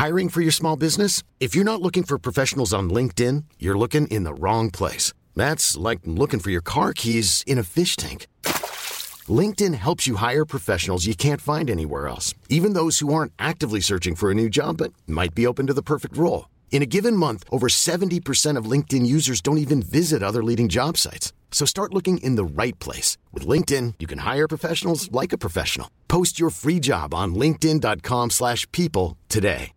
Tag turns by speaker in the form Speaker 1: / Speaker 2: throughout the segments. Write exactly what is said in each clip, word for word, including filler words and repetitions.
Speaker 1: Hiring for your small business? If you're not looking for professionals on LinkedIn, you're looking in the wrong place. That's like looking for your car keys in a fish tank. LinkedIn helps you hire professionals you can't find anywhere else, even those who aren't actively searching for a new job but might be open to the perfect role. In a given month, over seventy percent of LinkedIn users don't even visit other leading job sites. So start looking in the right place. With LinkedIn, you can hire professionals like a professional. Post your free job on linkedin.com slash people today.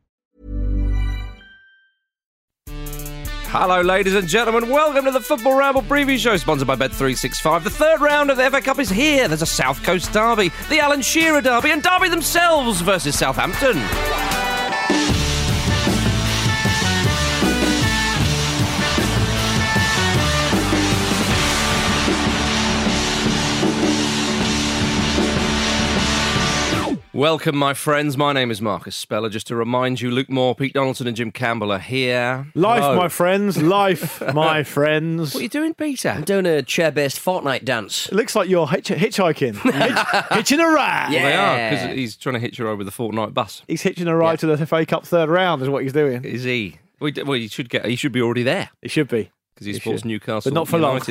Speaker 2: Hello, ladies and gentlemen. Welcome to the Football Ramble preview show, sponsored by Bet three sixty-five. The third round of the F A Cup is here. There's a South Coast derby, the Alan Shearer derby, and Derby themselves versus Southampton. Welcome, my friends. My name is Marcus Speller. Just to remind you, Luke Moore, Pete Donaldson and Jim Campbell are here.
Speaker 3: Life,
Speaker 2: Hello.
Speaker 3: my friends. Life, my friends.
Speaker 2: What are you doing, Peter?
Speaker 4: I'm doing a chair-based Fortnite dance.
Speaker 3: It looks like you're hitch- hitchhiking. Hitch- hitching a ride.
Speaker 4: Yeah.
Speaker 2: Well, they are, because he's trying to hitch her over with the Fortnite bus.
Speaker 3: He's hitching a ride
Speaker 4: Yeah.
Speaker 3: to the F A Cup third round is what he's doing.
Speaker 2: Is he? Well, he, well, he should get. He should be already there
Speaker 3: He should be.
Speaker 2: because he
Speaker 3: He
Speaker 2: supports
Speaker 3: should.
Speaker 2: Newcastle,
Speaker 3: But not for long.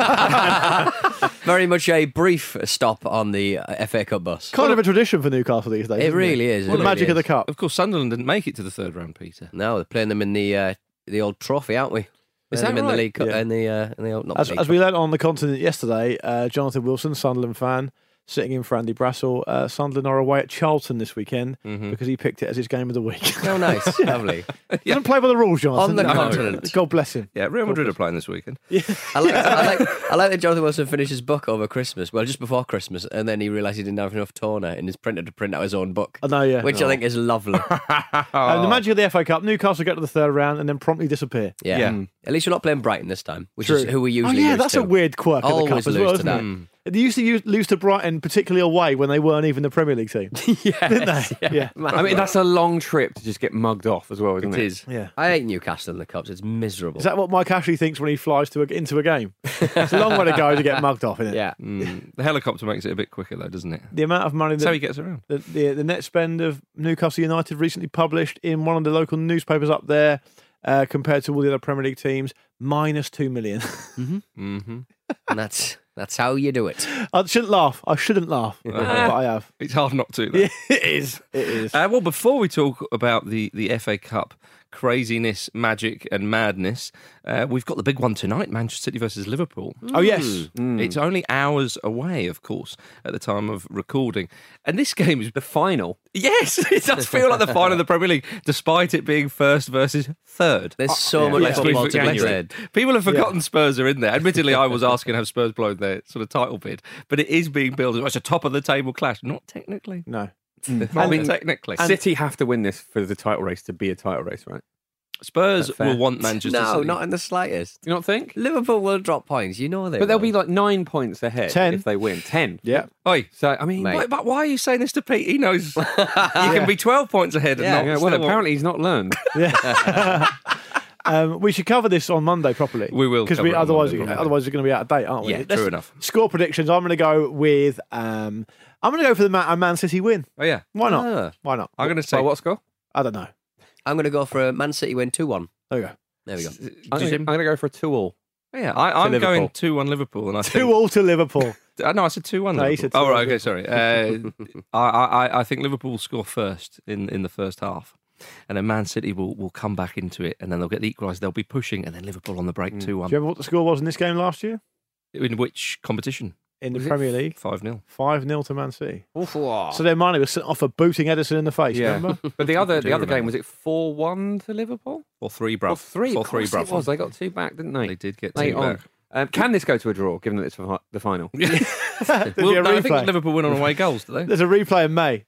Speaker 2: United.
Speaker 4: Very much a brief stop on the uh, F A Cup bus.
Speaker 3: Kind of a tradition for Newcastle these days.
Speaker 4: It
Speaker 3: isn't
Speaker 4: really is.
Speaker 3: The
Speaker 4: it really
Speaker 3: magic
Speaker 4: is.
Speaker 3: of the cup.
Speaker 2: Of course, Sunderland didn't make it to the third round, Peter.
Speaker 4: No, they're playing them in the uh, the old trophy, aren't we?
Speaker 2: Is
Speaker 4: Playing
Speaker 2: that
Speaker 4: them in
Speaker 2: right?
Speaker 4: the league? Cup,
Speaker 3: Yeah.
Speaker 4: in the uh, in the old, not
Speaker 3: As,
Speaker 4: league
Speaker 3: as
Speaker 4: cup.
Speaker 3: we learnt on the continent yesterday, uh, Jonathan Wilson, Sunderland fan, sitting in for Andy Brassel. Uh, Sunderland are away at Charlton this weekend
Speaker 2: Mm-hmm.
Speaker 3: because he picked it as his game of the week.
Speaker 4: Oh, nice, lovely.
Speaker 3: He doesn't play by the rules, Jonathan.
Speaker 4: On the
Speaker 3: No.
Speaker 4: continent.
Speaker 3: God bless him.
Speaker 2: Yeah, Real Madrid are playing this weekend.
Speaker 4: I like, I like, I like that Jonathan Wilson finished his book over Christmas. Well, just before Christmas, and then he realised he didn't have enough toner in his printer to print out his own book.
Speaker 3: I know, yeah.
Speaker 4: Which I think is lovely.
Speaker 3: And the magic of the F A Cup, Newcastle get to the third round and then promptly disappear.
Speaker 4: Yeah.
Speaker 2: Yeah.
Speaker 4: At least we're not playing Brighton this time, which
Speaker 3: True.
Speaker 4: is who we usually
Speaker 3: Oh, yeah,
Speaker 4: lose
Speaker 3: that's
Speaker 4: to.
Speaker 3: a weird quirk of the
Speaker 4: Always
Speaker 3: cup as
Speaker 4: lose
Speaker 3: well,
Speaker 4: to
Speaker 3: isn't
Speaker 4: that.
Speaker 3: it? They used to use, lose to Brighton, particularly away, when they weren't even the Premier League team.
Speaker 4: Yes,
Speaker 3: Didn't they? Yeah.
Speaker 5: I mean, that's a long trip to just get mugged off as well, isn't it?
Speaker 2: It is.
Speaker 3: Yeah.
Speaker 4: I hate Newcastle in the Cups. It's miserable.
Speaker 3: Is that what Mike Ashley thinks when he flies to a, into a game? It's a long way to go to get mugged off, isn't it?
Speaker 5: Yeah.
Speaker 2: Mm. The helicopter makes it a bit quicker, though, doesn't it?
Speaker 3: The amount of money
Speaker 2: That's how he
Speaker 3: that
Speaker 2: gets around.
Speaker 3: the, the, the net spend of Newcastle United recently published in one of the local newspapers up there uh, compared to all the other Premier League teams, minus two million.
Speaker 2: Mm-hmm.
Speaker 4: And that's that's how you do it.
Speaker 3: I shouldn't laugh. I shouldn't laugh, but I have.
Speaker 2: It's hard not to. Though.
Speaker 3: Yeah, it is. It is.
Speaker 2: Uh, well, before we talk about the, the F A Cup craziness, magic and madness, uh, we've got the big one tonight, Manchester City versus Liverpool.
Speaker 3: Oh, yes.
Speaker 2: It's only hours away, of course, at the time of recording. And this game is...
Speaker 5: The final.
Speaker 2: Yes, it does feel like the final of the Premier League, despite it being first versus third.
Speaker 4: There's so
Speaker 5: yeah.
Speaker 4: much
Speaker 5: Yeah.
Speaker 4: football
Speaker 2: Let's
Speaker 4: to
Speaker 2: be
Speaker 4: be
Speaker 2: January.
Speaker 4: played.
Speaker 2: People have forgotten Spurs are in there. Admittedly, I was asking have Spurs blown their sort of title bid, but it is being billed as much a top of the table clash. Not technically.
Speaker 3: No.
Speaker 2: Not
Speaker 5: I mean,
Speaker 2: technically.
Speaker 5: City have to win this for the title race to be a title race, right?
Speaker 2: Spurs
Speaker 5: That's fair.
Speaker 2: will want Manchester
Speaker 4: No,
Speaker 2: City.
Speaker 4: not in the slightest.
Speaker 5: Do you not think?
Speaker 4: Liverpool will drop points. You know they
Speaker 5: But they'll
Speaker 4: will.
Speaker 5: be like nine points ahead
Speaker 3: Ten.
Speaker 5: if they win. Ten.
Speaker 3: Yeah.
Speaker 2: Oi,
Speaker 5: So, I mean,
Speaker 4: Mate.
Speaker 2: why, but why are you saying this to Pete? He knows you can be twelve points ahead and
Speaker 4: Yeah.
Speaker 2: not
Speaker 5: yeah, well,
Speaker 2: still-
Speaker 5: apparently he's not learned.
Speaker 3: Um, we should cover this on Monday properly.
Speaker 2: We will
Speaker 3: because
Speaker 2: cover it on
Speaker 3: otherwise,
Speaker 2: Monday, probably.
Speaker 3: otherwise, we're going to be out of date, aren't we?
Speaker 2: Yeah, true enough.
Speaker 3: Score predictions. I'm going to go with. Um, I'm going to go for the Man, a Man City win.
Speaker 2: Oh, yeah.
Speaker 3: Why not?
Speaker 4: Ah.
Speaker 3: Why not?
Speaker 2: I'm going to say...
Speaker 5: By what score?
Speaker 3: I don't know.
Speaker 4: I'm going to go for a Man City win two one.
Speaker 3: There we go.
Speaker 4: There we go.
Speaker 5: I'm
Speaker 2: Jim?
Speaker 5: going to go for a two-all.
Speaker 2: Yeah, I, I'm
Speaker 5: Liverpool.
Speaker 2: going two one Liverpool. And I
Speaker 3: Two
Speaker 2: think,
Speaker 3: all to Liverpool.
Speaker 2: uh, no, I said two one
Speaker 3: No, he
Speaker 2: Liverpool.
Speaker 3: said two
Speaker 2: Oh,
Speaker 3: one
Speaker 2: right, okay, sorry. Uh, I, I, I think Liverpool will score first in, in the first half. And then Man City will, will come back into it, and then they'll get the equaliser. They'll be pushing, and then Liverpool on the break two
Speaker 3: Do you
Speaker 2: one.
Speaker 3: remember what the score was in this game last year?
Speaker 2: In which competition?
Speaker 3: In the
Speaker 5: Was it
Speaker 3: Premier League?
Speaker 2: five nil.
Speaker 3: five nil to Man City.
Speaker 5: So
Speaker 3: So their money was sent off for booting Edison in the face,
Speaker 5: yeah.
Speaker 3: remember?
Speaker 5: But the other
Speaker 2: do
Speaker 5: the other
Speaker 2: remember.
Speaker 5: game, was it four one to Liverpool?
Speaker 2: Or three, bruv.
Speaker 5: Or three?
Speaker 2: Or
Speaker 5: Of
Speaker 2: three,
Speaker 5: course
Speaker 2: bruv.
Speaker 5: it was. They got two back, didn't they?
Speaker 2: They did get
Speaker 5: Late
Speaker 2: two
Speaker 5: on.
Speaker 2: back.
Speaker 5: Um, can this go to a draw, given that it's the the final?
Speaker 3: There'll be
Speaker 2: Well,
Speaker 3: a
Speaker 2: no, I think
Speaker 3: replay.
Speaker 2: Liverpool win on away goals, do they?
Speaker 3: There's a replay in May.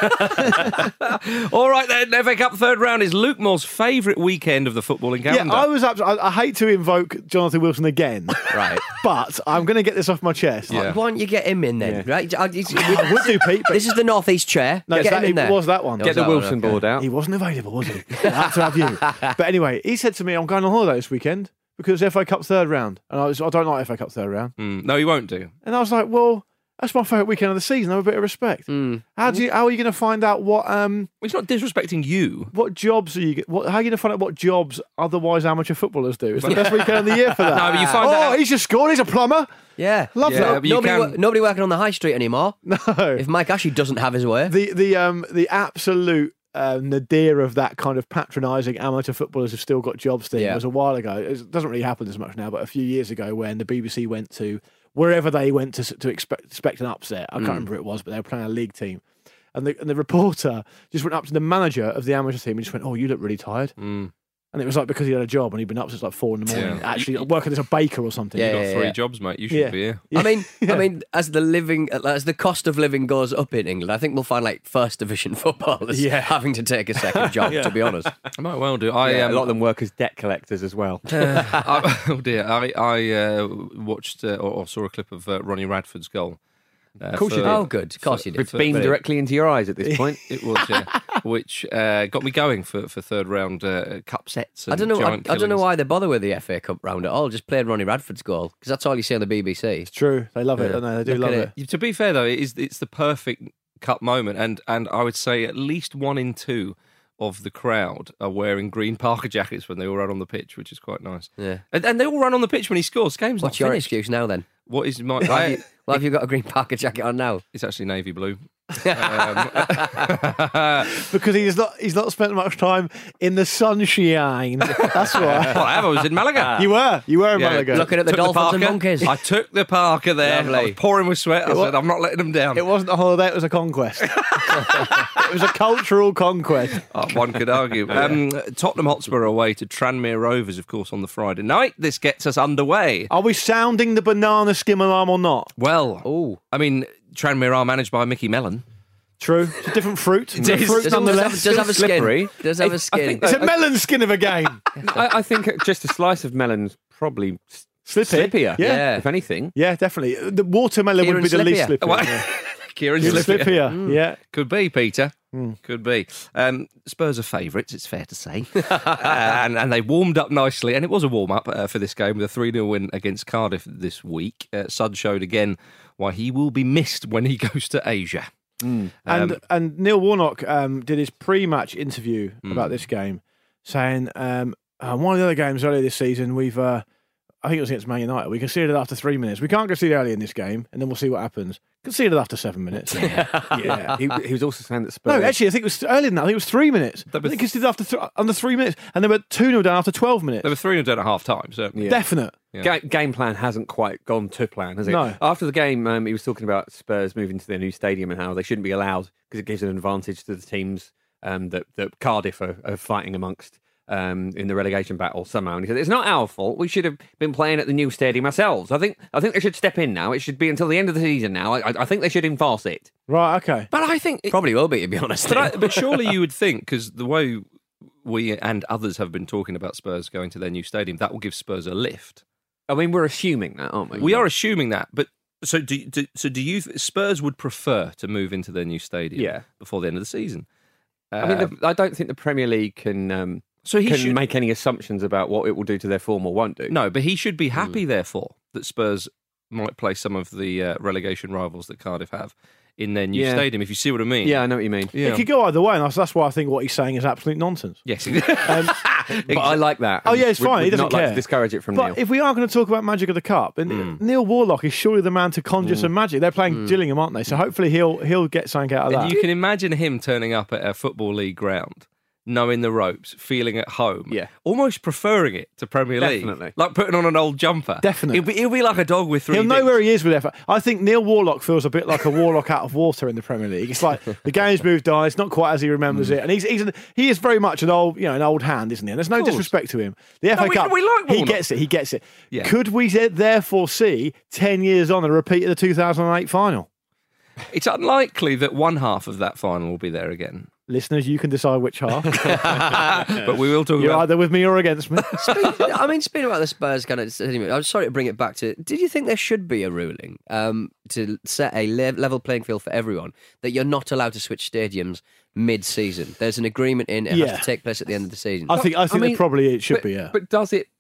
Speaker 2: All right, then. F A Cup third round is Luke Moore's favourite weekend of the footballing
Speaker 3: Yeah,
Speaker 2: calendar.
Speaker 3: I was up. I, I hate to invoke Jonathan Wilson again,
Speaker 4: Right.
Speaker 3: but I'm going to get this off my chest.
Speaker 2: Yeah.
Speaker 4: Why don't you get him in then? Right? I- it's-
Speaker 3: I would do, Pete, but
Speaker 4: This is the northeast chair.
Speaker 3: no,
Speaker 4: get
Speaker 3: that,
Speaker 4: him in
Speaker 3: it
Speaker 4: there.
Speaker 3: was that one.
Speaker 4: It
Speaker 5: Get
Speaker 4: was
Speaker 5: the
Speaker 4: that one,
Speaker 5: Wilson
Speaker 4: okay.
Speaker 5: board out.
Speaker 3: He wasn't available, was he? I had to have you. But anyway, he said to me, I'm going on holiday this weekend because F A Cup third round. And I was, I don't like F A Cup third round.
Speaker 2: Mm, no, he won't do.
Speaker 3: And I was like, well, That's my favourite weekend of the season. Have a bit of respect.
Speaker 4: Mm.
Speaker 3: How do you? How are you going to find out what um
Speaker 2: He's not disrespecting you.
Speaker 3: what jobs are you? What, how are you going to find out what jobs otherwise amateur footballers do? It's the best weekend of the year for that.
Speaker 2: No, but you find
Speaker 3: oh,
Speaker 2: that out-
Speaker 3: he's just scored. He's a plumber.
Speaker 4: Yeah.
Speaker 3: Love
Speaker 2: Yeah,
Speaker 3: that.
Speaker 2: but you
Speaker 4: Nobody,
Speaker 2: can-
Speaker 4: wo- nobody working on the high street anymore.
Speaker 3: No.
Speaker 4: If Mike Ashley doesn't have his way.
Speaker 3: the the um the absolute uh, nadir of that kind of patronising amateur footballers have still got jobs thing
Speaker 4: Yeah.
Speaker 3: was a while ago. It doesn't really happen as much now, but a few years ago when the B B C went to wherever they went to to expect, expect an upset. I can't remember who it was, but they were playing a league team. And the, and the reporter just went up to the manager of the amateur team and just went, "Oh, you look really tired."
Speaker 2: Mm.
Speaker 3: And it was like because he had a job and he'd been up since like four in the morning,
Speaker 2: Yeah.
Speaker 3: actually working as a baker or something.
Speaker 4: Yeah,
Speaker 2: You've got
Speaker 4: yeah,
Speaker 2: three
Speaker 4: yeah.
Speaker 2: jobs, mate. You should
Speaker 3: Yeah.
Speaker 2: be here.
Speaker 4: I mean,
Speaker 3: Yeah.
Speaker 4: I mean, as the living, as the cost of living goes up in England, I think we'll find like first division footballers
Speaker 3: Yeah.
Speaker 4: having to take a second job. To be honest,
Speaker 2: I might well do. I
Speaker 5: Yeah,
Speaker 2: um,
Speaker 5: a lot of them work as debt collectors as well.
Speaker 2: I, oh dear, I I uh, watched uh, or, or saw a clip of uh, Ronnie Radford's goal. Uh,
Speaker 3: Of course you
Speaker 2: for-
Speaker 3: did.
Speaker 4: oh, good, of course you did.
Speaker 2: for-
Speaker 5: Beamed
Speaker 2: for-
Speaker 5: directly into your eyes at this point.
Speaker 2: It was, yeah, which uh, got me going for, for third round uh, cup sets.
Speaker 4: I
Speaker 2: and
Speaker 4: don't know. I,
Speaker 2: giant
Speaker 4: I don't know
Speaker 2: killings.
Speaker 4: why they bother with the F A Cup round at all. Just played Ronnie Radford's goal because that's all you see on the B B C.
Speaker 3: It's true. They love it,
Speaker 4: Yeah.
Speaker 3: don't they? They do
Speaker 4: Look
Speaker 3: love
Speaker 4: at
Speaker 3: it.
Speaker 4: it.
Speaker 2: To be fair though, it is it's the perfect cup moment, and and I would say at least one in two of the crowd are wearing green Parker jackets when they all run on the pitch, which is quite nice.
Speaker 4: Yeah.
Speaker 2: And, and they all run on the pitch when he scores. Game's
Speaker 4: What's
Speaker 2: not
Speaker 4: your
Speaker 2: finished.
Speaker 4: excuse now then?
Speaker 2: What is my?
Speaker 4: Why have,
Speaker 2: I,
Speaker 4: you, why have you got a green Parker jacket on now?
Speaker 2: it's actually navy blue. um,
Speaker 3: Because he's not he's not spent much time in the sunshine. That's why.
Speaker 2: well, I was in Malaga.
Speaker 3: You were. You were in
Speaker 2: Yeah,
Speaker 3: Malaga.
Speaker 4: Look- Looking at the
Speaker 2: Took
Speaker 4: dolphins and
Speaker 2: Parker.
Speaker 4: monkeys.
Speaker 2: I took the Parker there. I was
Speaker 4: Lovely.
Speaker 2: pouring with sweat. I
Speaker 3: It wa-
Speaker 2: said, I'm not letting them down.
Speaker 3: It wasn't a holiday, it was a conquest. It was a cultural conquest.
Speaker 2: Oh, one could argue. Um, Tottenham Hotspur away to Tranmere Rovers, of course, on the Friday night. This gets us underway.
Speaker 3: Are we sounding the banana skim alarm or not?
Speaker 2: Well,
Speaker 4: Oh,
Speaker 2: I mean, Tranmere are managed by Mickey Mellon.
Speaker 3: True. It's a different fruit.
Speaker 2: It
Speaker 3: Different
Speaker 2: is.
Speaker 3: fruit
Speaker 4: does, have,
Speaker 3: nonetheless.
Speaker 4: does have a skin.
Speaker 5: slippery.
Speaker 4: Does have a
Speaker 5: It's- I
Speaker 4: skin.
Speaker 5: think
Speaker 3: It's a melon skin of a game.
Speaker 5: I, I think just a slice of melon's probably s-
Speaker 3: Slippy.
Speaker 5: slippier,
Speaker 3: Yeah.
Speaker 4: Yeah.
Speaker 5: if anything.
Speaker 3: Yeah, definitely. The watermelon
Speaker 4: Kieran
Speaker 3: would be the least
Speaker 4: Slippier.
Speaker 3: slippery.
Speaker 2: Well,
Speaker 3: Yeah.
Speaker 2: Kieran
Speaker 3: Kieran
Speaker 2: Slippier.
Speaker 3: Slippier. Yeah.
Speaker 2: Could be, Peter.
Speaker 3: Hmm.
Speaker 2: Could be. Um, Spurs are favourites, it's fair to say. uh, and, and they warmed up nicely, and it was a warm-up uh, for this game with a three nil win against Cardiff this week. Uh, Sud showed again why he will be missed when he goes to Asia.
Speaker 3: And
Speaker 2: Um,
Speaker 3: and Neil Warnock um, did his pre-match interview
Speaker 2: Mm.
Speaker 3: about this game, saying um, uh, one of the other games earlier this season, we've uh, I think it was against Man United. We conceded after three minutes. We can't concede early in this game, and then we'll see what happens. Conceded after seven minutes. yeah.
Speaker 5: He, he was also saying that Spurs.
Speaker 3: No, actually, I think it was earlier than that. I think it was three minutes.
Speaker 2: They
Speaker 3: I
Speaker 2: were
Speaker 3: think conceded after th- under three minutes, and they were two nil down after twelve minutes.
Speaker 2: They were three nil down at half-time, certainly.
Speaker 5: Yeah.
Speaker 3: Definite.
Speaker 2: Yeah.
Speaker 5: Ga- game plan hasn't quite gone to plan, has it?
Speaker 3: No.
Speaker 5: After the game, um, he was talking about Spurs moving to their new stadium and how they shouldn't be allowed because it gives an advantage to the teams um, that, that Cardiff are, are fighting amongst um, in the relegation battle somehow. And he said, it's not our fault. We should have been playing at the new stadium ourselves. I think I think they should step in now. It should be until the end of the season now. I, I think they should enforce it.
Speaker 3: Right. Okay.
Speaker 2: But I think... It,
Speaker 4: Probably will be, to be honest.
Speaker 2: but, I, but surely you would think, because the way we and others have been talking about Spurs going to their new stadium, that will give Spurs a lift.
Speaker 5: I mean, we're assuming that, aren't we?
Speaker 2: We are assuming that, but so do, do so do you Spurs would prefer to move into their new stadium
Speaker 5: Yeah.
Speaker 2: before the end of the season?
Speaker 5: I mean,
Speaker 2: Um,
Speaker 5: the, I don't think the Premier League can um,
Speaker 2: so he
Speaker 5: can
Speaker 2: should
Speaker 5: make any assumptions about what it will do to their form or won't do.
Speaker 2: no, but he should be happy therefore that Spurs might play some of the uh, relegation rivals that Cardiff have in their new
Speaker 5: Yeah.
Speaker 2: stadium. If you see what I mean?
Speaker 5: Yeah, I know what you mean.
Speaker 2: yeah.
Speaker 3: It could go either way, and that's, that's why I think what he's saying is absolute nonsense.
Speaker 2: Yes.
Speaker 3: Um,
Speaker 5: But I like that.
Speaker 3: Oh, yeah, it's
Speaker 5: We'd-
Speaker 3: fine. He
Speaker 5: we'd
Speaker 3: doesn't
Speaker 5: not like
Speaker 3: care.
Speaker 5: to discourage it from
Speaker 3: But
Speaker 5: Neil.
Speaker 3: if we are going to talk about magic of the cup, then
Speaker 2: Mm.
Speaker 3: Neil Warnock is surely the man to conjure some magic. They're playing Gillingham, aren't they? So hopefully he'll he'll get something out of
Speaker 2: And
Speaker 3: that.
Speaker 2: you can imagine him turning up at a football league ground, knowing the ropes, feeling at home,
Speaker 5: Yeah.
Speaker 2: almost preferring it to Premier League,
Speaker 5: Definitely.
Speaker 2: like putting on an old jumper.
Speaker 3: Definitely.
Speaker 2: he'll be, he'll be like a dog with three.
Speaker 3: He'll know
Speaker 2: dicks.
Speaker 3: where he is with effort. I think Neil Warnock feels a bit like a warlock out of water in the Premier League. It's like the game's moved on. It's not quite as he remembers it, and he's he's an, he is very much an old you know an old hand, isn't he? And there's no
Speaker 2: Of course.
Speaker 3: disrespect to him. The F
Speaker 2: No,
Speaker 3: A
Speaker 2: we-
Speaker 3: Cup,
Speaker 2: we like
Speaker 3: he
Speaker 2: Warnock.
Speaker 3: gets it. He gets it.
Speaker 2: Yeah.
Speaker 3: Could we therefore see ten years on a repeat of the two thousand eight final?
Speaker 2: It's unlikely that one half of that final will be there again,
Speaker 3: Listeners, you can decide which half.
Speaker 2: but we will talk
Speaker 3: You're
Speaker 2: about.
Speaker 3: either with me or against me.
Speaker 4: Speaking, I mean, speaking about the Spurs kind of. Anyway, I'm sorry to bring it back to. Did you think there should be a ruling um, to set a le- level playing field for everyone that you're not allowed to switch stadiums mid-season? There's an agreement in. It
Speaker 3: Yeah.
Speaker 4: has to take place at the end of the season.
Speaker 3: I think I think
Speaker 5: I mean,
Speaker 3: that probably it should
Speaker 5: but,
Speaker 3: be. Yeah.
Speaker 5: But does it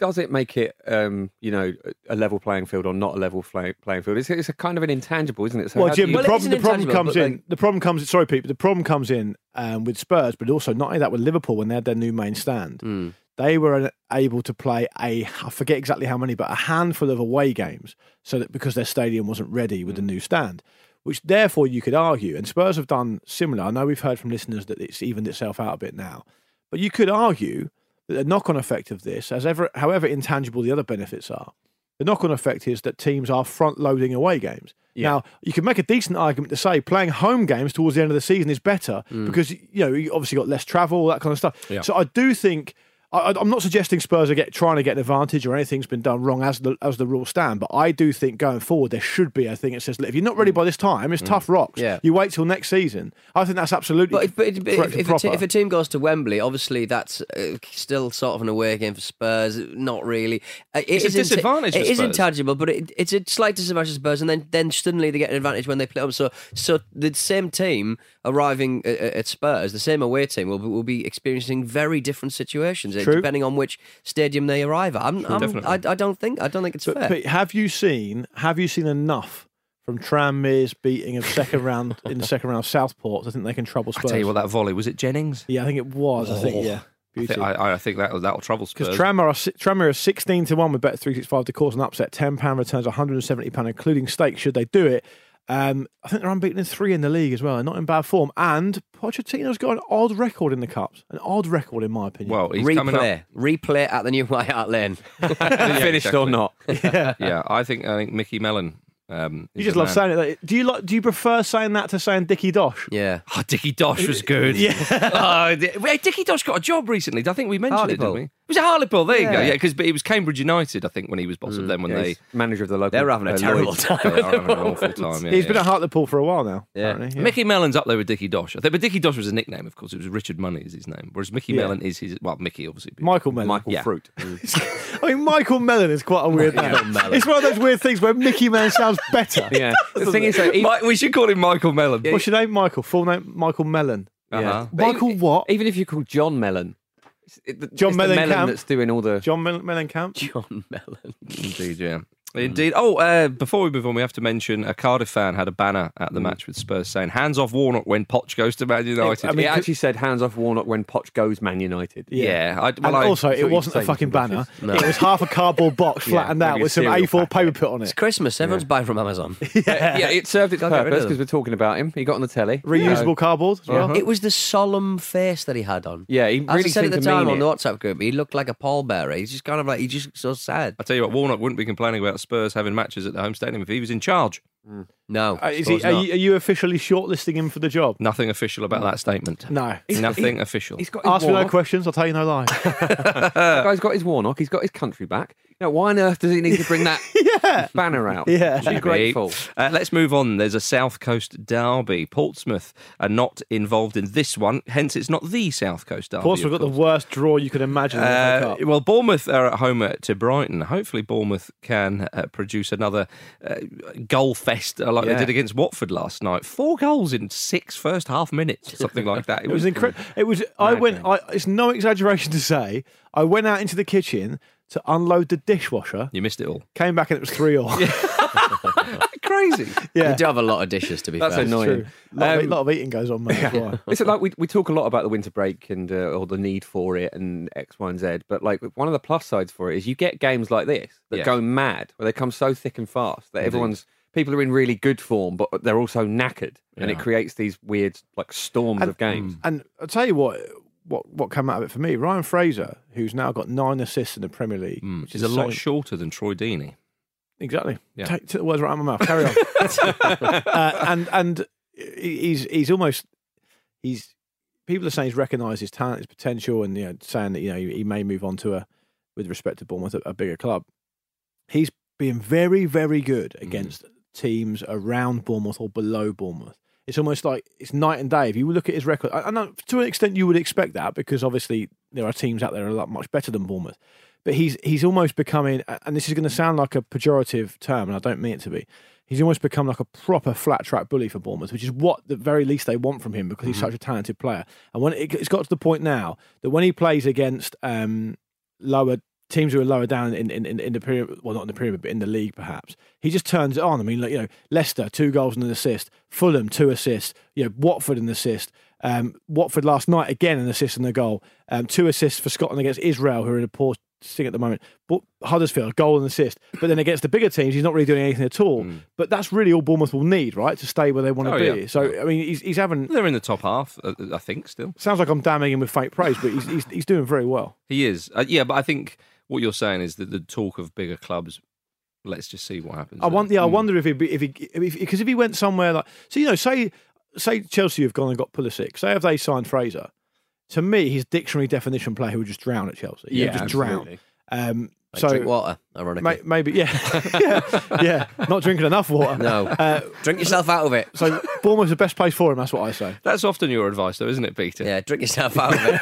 Speaker 5: does it make it, um, you know, a level playing field or not a level play, playing field? It's, it's a kind of an intangible, isn't it? So
Speaker 3: well,
Speaker 5: how do
Speaker 3: Jim,
Speaker 5: you-
Speaker 3: the
Speaker 4: Well, it
Speaker 3: problem,
Speaker 4: is
Speaker 3: the problem
Speaker 4: intangible,
Speaker 3: comes
Speaker 4: but,
Speaker 3: in.
Speaker 4: like-
Speaker 3: The problem comes. Sorry, Pete. But the problem comes in um, with Spurs, but also not only that with Liverpool when they had their new main stand.
Speaker 4: Mm.
Speaker 3: They were able to play a, I forget exactly how many, but a handful of away games, so that because their stadium wasn't ready with the new stand, which therefore you could argue, and Spurs have done similar. I know we've heard from listeners that it's evened itself out a bit now, but you could argue that the knock-on effect of this, as ever, however intangible the other benefits are, the knock-on effect is that teams are front-loading away games.
Speaker 5: Yeah.
Speaker 3: Now, you can make a decent argument to say playing home games towards the end of the season is better because, you know, you obviously got less travel, all that kind of stuff.
Speaker 2: Yeah.
Speaker 3: So I do think... I, I'm not suggesting Spurs are get, trying to get an advantage or anything's been done wrong as the as the rules stand, but I do think going forward there should be a thing that says, look, if you're not ready by this time, it's tough rocks.
Speaker 4: Yeah.
Speaker 3: You wait till next season. I think that's absolutely
Speaker 4: But, if, but, but
Speaker 3: correct
Speaker 4: if, if,
Speaker 3: and
Speaker 4: a te-
Speaker 3: proper.
Speaker 4: if a team goes to Wembley, obviously that's uh, still sort of an away game for Spurs. Not really. Uh, it
Speaker 2: It's a
Speaker 4: is inta-
Speaker 2: disadvantage for
Speaker 4: It is
Speaker 2: Spurs.
Speaker 4: intangible, but it, it's a slight disadvantage for Spurs, and then, then suddenly they get an advantage when they play up. So, so the same team arriving at, at Spurs, the same away team, will, be- will be experiencing very different situations uh,
Speaker 3: True.
Speaker 4: depending on which stadium they arrive at. I'm, I'm,
Speaker 2: definitely.
Speaker 4: I, I don't think I don't think it's
Speaker 3: But
Speaker 4: fair.
Speaker 3: Pete, have you seen have you seen enough from Tranmere's beating of second round in the second round of Southport? I think they can trouble
Speaker 2: I
Speaker 3: Spurs.
Speaker 2: tell you what, that volley was it Jennings?
Speaker 3: Yeah, I think it was. I think
Speaker 2: Oh.
Speaker 3: yeah,
Speaker 2: I
Speaker 3: beauty.
Speaker 2: think, I, I think that that'll trouble Spurs.
Speaker 3: Because Tranmere are, si- Tranmere are sixteen to one with Bet three sixty-five to cause an upset. ten pounds returns one hundred seventy pounds, including stakes, should they do it. Um, I think they're unbeaten in three in the league as well. They're not in bad form. And Pochettino's got an odd record in the Cups. An odd record, in my opinion.
Speaker 2: well, he's coming up.
Speaker 4: replay, replay at the new White Hart Lane.
Speaker 5: finished or
Speaker 2: exactly.
Speaker 5: not?
Speaker 2: Yeah, I think I think Mickey Mellon. Um,
Speaker 3: you
Speaker 2: is
Speaker 3: just
Speaker 2: the
Speaker 3: love
Speaker 2: man.
Speaker 3: saying it. Like, do you like? Do you prefer saying that to saying Dickie Dosh?
Speaker 4: Yeah.
Speaker 2: Oh, Dickie Dosh was good.
Speaker 3: Yeah.
Speaker 2: oh, di- wait, Dickie Dosh got a job recently. I think we mentioned it, didn't
Speaker 4: Hartlepool.
Speaker 2: we? Was it Hartlepool? There you go.
Speaker 4: Yeah.
Speaker 2: Yeah, because it was Cambridge United, I think, when he was boss of them when
Speaker 5: Yeah,
Speaker 2: they.
Speaker 5: he's manager of the local.
Speaker 4: They're having a
Speaker 5: uh,
Speaker 4: terrible
Speaker 5: Lloyd's.
Speaker 4: time.
Speaker 2: They are having an awful time. Yeah,
Speaker 3: He's
Speaker 2: yeah.
Speaker 3: been at Hartlepool for a while now.
Speaker 4: Yeah.
Speaker 3: apparently, yeah.
Speaker 2: Mickey Mellon's up there with Dickie Dosh. I think, but Dickie Dosh was a nickname, of course. It was Richard Money is his name, whereas Mickey
Speaker 3: Yeah.
Speaker 2: Mellon is his. Well, Mickey obviously.
Speaker 3: Michael Mellon.
Speaker 5: Michael
Speaker 2: Yeah.
Speaker 5: Fruit.
Speaker 3: I mean, Michael Mellon is quite a weird name.
Speaker 4: Michael Mellon.
Speaker 3: It's one of those weird things where Mickey Mellon sounds better.
Speaker 5: Yeah. The thing is, though, even,
Speaker 2: Mi- we should call him Michael Mellon.
Speaker 3: What's your name, Michael? Full name, Michael Mellon.
Speaker 2: Uh-huh.
Speaker 5: yeah. But
Speaker 3: Michael
Speaker 5: even-
Speaker 3: what?
Speaker 5: Even if you call John Mellon, it's, it, the-
Speaker 3: John
Speaker 5: it's the
Speaker 3: Mellencamp.
Speaker 5: Mellon that's doing all the.
Speaker 3: John Mel- Mellencamp.
Speaker 4: John Mellon.
Speaker 2: Indeed, yeah. Indeed. Oh, uh, before we move on, we have to mention a Cardiff fan had a banner at
Speaker 3: Mm.
Speaker 2: the match with Spurs saying, hands off Warnock when Poch goes to Man United.
Speaker 3: I mean,
Speaker 5: It actually said hands off Warnock when Poch goes Man United.
Speaker 2: yeah. I,
Speaker 3: And
Speaker 2: well, I,
Speaker 3: also,
Speaker 5: thought
Speaker 3: it
Speaker 5: you'd
Speaker 3: wasn't
Speaker 5: say
Speaker 3: a fucking
Speaker 5: some
Speaker 3: banner.
Speaker 5: bushes.
Speaker 3: It was half a cardboard box
Speaker 5: Yeah,
Speaker 3: flattened out
Speaker 5: maybe a
Speaker 3: with some
Speaker 5: cereal
Speaker 3: A four
Speaker 5: packet.
Speaker 3: paper put on
Speaker 4: It's
Speaker 3: it.
Speaker 4: Christmas. Everyone's buying from Amazon.
Speaker 5: Yeah, yeah, it served its
Speaker 4: Can't get rid of
Speaker 5: purpose
Speaker 4: them.
Speaker 5: because we're talking about him. He got on the telly.
Speaker 3: Reusable cardboard as well.
Speaker 4: It was the solemn face that he had on.
Speaker 5: Yeah, he
Speaker 4: As
Speaker 5: really
Speaker 4: I said at
Speaker 5: seemed
Speaker 4: the
Speaker 5: to
Speaker 4: time
Speaker 5: mean
Speaker 4: on the
Speaker 5: it.
Speaker 4: WhatsApp group, he looked like a pallbearer. He's just kind of like, he's just so sad.
Speaker 2: I tell you what, Warnock wouldn't be complaining about Spurs having matches at the home stadium if he was in charge.
Speaker 4: No.
Speaker 3: Uh, is he,
Speaker 4: suppose
Speaker 3: are,
Speaker 4: not.
Speaker 3: you, are you officially shortlisting him for the job?
Speaker 2: Nothing official about that statement.
Speaker 3: No.
Speaker 2: Nothing official.
Speaker 5: He's got his
Speaker 3: Ask me no
Speaker 5: Warnock.
Speaker 3: questions, I'll tell you no lie.
Speaker 5: The guy's got his Warnock. He's got his country back. Now, why on earth does he need to bring that
Speaker 3: yeah.
Speaker 5: banner out?
Speaker 3: Yeah.
Speaker 5: She's grateful.
Speaker 2: Uh, let's move on. There's a South Coast derby. Portsmouth are not involved in this one, hence it's not the South Coast derby.
Speaker 3: Of course, we've
Speaker 2: of
Speaker 3: got the
Speaker 2: course.
Speaker 3: worst draw you could imagine. in the F A
Speaker 2: Uh,
Speaker 3: Cup.
Speaker 2: well, Bournemouth are at home uh, to Brighton. Hopefully, Bournemouth can uh, produce another uh, goal fest uh, like
Speaker 5: Yeah.
Speaker 2: they did against Watford last night. Four goals in six first half minutes, or something like that.
Speaker 3: It was incredible. It was. I went. I, it's no exaggeration to say. I went out into the kitchen to unload the dishwasher.
Speaker 2: You missed it all.
Speaker 3: Came back and it was three all. Yeah,
Speaker 2: Crazy.
Speaker 4: You do have a lot of dishes, to be
Speaker 5: That's
Speaker 4: fair.
Speaker 5: annoying.
Speaker 3: true. A lot, of,
Speaker 5: Um,
Speaker 3: a lot of eating goes on, mate. That's why.
Speaker 5: It's like we we talk a lot about the winter break and uh, or the need for it and X, Y, and Z. But like one of the plus sides for it is you get games like this that
Speaker 2: Yeah.
Speaker 5: go mad where they come so thick and fast that everyone's people are in really good form, but they're also knackered, and it
Speaker 2: Yeah.
Speaker 5: creates these weird like storms of games.
Speaker 3: And I'll tell you what. What what came out of it for me? Ryan Fraser, who's now got nine assists in the Premier League,
Speaker 2: Mm,
Speaker 3: which
Speaker 2: Which is
Speaker 3: is
Speaker 2: a lot
Speaker 3: saying-
Speaker 2: shorter than Troy Deeney.
Speaker 3: Exactly.
Speaker 2: Yeah.
Speaker 3: Take, take the words right out of my mouth. Carry on. uh, and and he's he's almost he's people are saying he's recognised his talent, his potential, and you know saying that you know he may move on to a with respect to Bournemouth a, a bigger club. He's been very very good against teams around Bournemouth or below Bournemouth. It's almost like it's night and day. If you look at his record, I, I know to an extent you would expect that because obviously there are teams out there that are a lot much better than Bournemouth. But he's he's almost becoming, and this is going to sound like a pejorative term, and I don't mean it to be. He's almost become like a proper flat track bully for Bournemouth, which is what the very least they want from him because he's such a talented player. And when it, it's got to the point now that when he plays against um, lower teams who are lower down in, in, in, in the pyramid, well, not in the pyramid, but in the league, perhaps. He just turns it on. I mean, like, you know, Leicester, two goals and an assist. Fulham, two assists. You know, Watford, an assist. Um, Watford last night, again, an assist and a goal. Um, two assists for Scotland against Israel, who are in a poor sting at the moment. But Huddersfield, goal and assist. But then against the bigger teams, he's not really doing anything at all. Mm. But that's really all Bournemouth will need, right, to stay where they want to
Speaker 2: oh,
Speaker 3: be.
Speaker 2: Yeah.
Speaker 3: So, I mean, he's, he's having...
Speaker 2: They're in the top half, I think, still.
Speaker 3: Sounds like I'm damning him with faint praise, but he's, he's, he's doing very well.
Speaker 2: He is. Uh, yeah, but I think what you're saying is that the talk of bigger clubs, let's just see what happens.
Speaker 3: I want, yeah, I
Speaker 2: mm.
Speaker 3: wonder if he, if he, because if, if, if he went somewhere like, so you know, say, say Chelsea have gone and got Pulisic. Say if they signed Fraser, to me, he's dictionary definition player who would just drown at Chelsea. He
Speaker 5: Yeah,
Speaker 3: would just
Speaker 5: absolutely.
Speaker 3: drown. Um,
Speaker 4: Like
Speaker 3: so
Speaker 4: drink water, ironically.
Speaker 3: may, maybe, yeah, yeah, yeah, not drinking enough water.
Speaker 4: No,
Speaker 3: Uh,
Speaker 4: drink yourself out of it.
Speaker 3: so Bournemouth's the best place for him. That's what I say.
Speaker 2: That's often your advice, though, isn't it, Peter?
Speaker 4: Yeah, drink yourself out of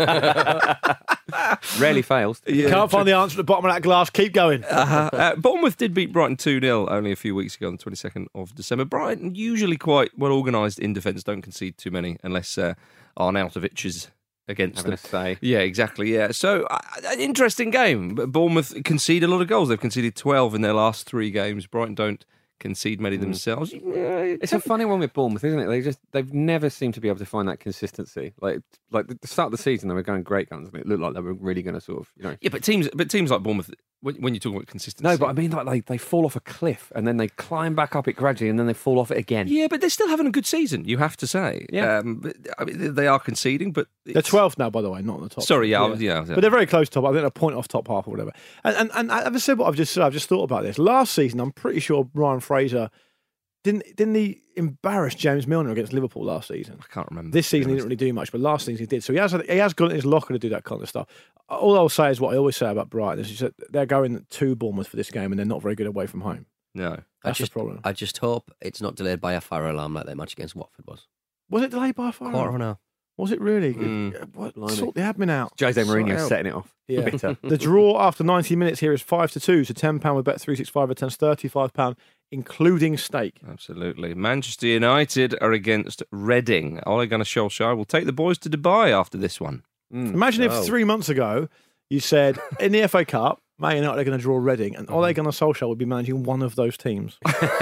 Speaker 4: it.
Speaker 5: Rarely fails.
Speaker 2: Yeah.
Speaker 3: Can't find the answer at the bottom of that glass. Keep going.
Speaker 2: Uh-huh. Uh, Bournemouth did beat Brighton two nil only a few weeks ago on the twenty-second of December. Brighton, usually quite well organised in defence, don't concede too many unless uh, Arnautovic is against
Speaker 5: Having
Speaker 2: them.
Speaker 5: a say.
Speaker 2: Yeah, exactly. Yeah, so uh, an interesting game. But Bournemouth concede a lot of goals. They've conceded twelve in their last three games. Brighton don't concede many themselves. Yeah,
Speaker 5: It's a funny one with Bournemouth, isn't it? They just they've never seemed to be able to find that consistency. Like like the start of the season, they were going great guns, and it looked like they were really going to sort of you know.
Speaker 2: yeah, but teams, but teams like Bournemouth, when, when you're talking about consistency,
Speaker 5: No, but I mean like they, they fall off a cliff and then they climb back up it gradually and then they fall off it again.
Speaker 2: yeah, but they're still having a good season. You have to say,
Speaker 5: Yeah.
Speaker 2: Um, but, I mean, they are conceding, but
Speaker 3: They're
Speaker 2: it's-
Speaker 3: twelfth now, by the way, not on the top.
Speaker 2: Sorry, yeah, I was- yeah, yeah.
Speaker 3: But they're very close to top. I think a point off top half or whatever. And and, and I've said what I've just said. I've just thought about this. Last season, I'm pretty sure Ryan Fraser didn't didn't he embarrass James Milner against Liverpool last season.
Speaker 2: I can't remember.
Speaker 3: This season he didn't really do much, but last season he did. So he has he has got it in his locker to do that kind of stuff. All I'll say is what I always say about Brighton is that they're going to Bournemouth for this game and they're not very good away from home.
Speaker 2: No.
Speaker 4: I
Speaker 3: That's
Speaker 4: just,
Speaker 3: the problem.
Speaker 4: I just hope it's not delayed by a fire alarm like their match against Watford was.
Speaker 3: Was it delayed by a fire?
Speaker 4: Quarter of an hour.
Speaker 3: Was it really?
Speaker 2: Mm.
Speaker 3: What,
Speaker 5: Blimey.
Speaker 3: sort the admin out.
Speaker 5: Jose
Speaker 3: Sort it
Speaker 5: Mourinho
Speaker 3: out.
Speaker 5: setting it off.
Speaker 3: Yeah.
Speaker 5: Bitter.
Speaker 3: The draw after ninety minutes here is five to two, so ten pound with Bet three sixty-five returns thirty-five pound, including stake.
Speaker 2: Absolutely. Manchester United are against Reading. Ole Gunnar Solskjaer will take the boys to Dubai after this one.
Speaker 5: Mm.
Speaker 3: Imagine if
Speaker 4: Oh.
Speaker 3: three months ago you said in the F A Cup, Man United are going to draw Reading, and Ole Gunnar Solskjaer would be managing one of those teams.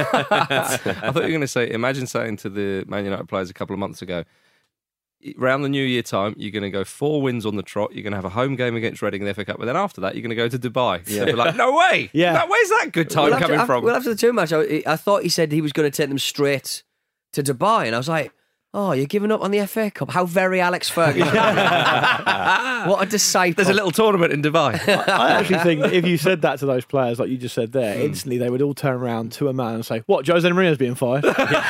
Speaker 2: I thought you were going to say, imagine saying to the Man United players a couple of months ago, around the New Year time, you're going to go four wins on the trot. You're going to have a home game against Reading in the F A Cup, but then after that, you're going to go to Dubai. Yeah. They'll be like, no way.
Speaker 3: Yeah.
Speaker 2: That, where's that good time
Speaker 4: Well, after,
Speaker 2: coming
Speaker 4: after,
Speaker 2: from?
Speaker 4: Well, after the two match, I, I thought he said he was going to take them straight to Dubai, and I was like, "Oh, you're giving up on the F A Cup? How very Alex Ferguson! What a disciple!"
Speaker 2: There's a little tournament in Dubai.
Speaker 3: I actually think that if you said that to those players, like you just said there,
Speaker 2: Hmm.
Speaker 3: instantly they would all turn around to a man and say, "What? Jose Mourinho's being fired?"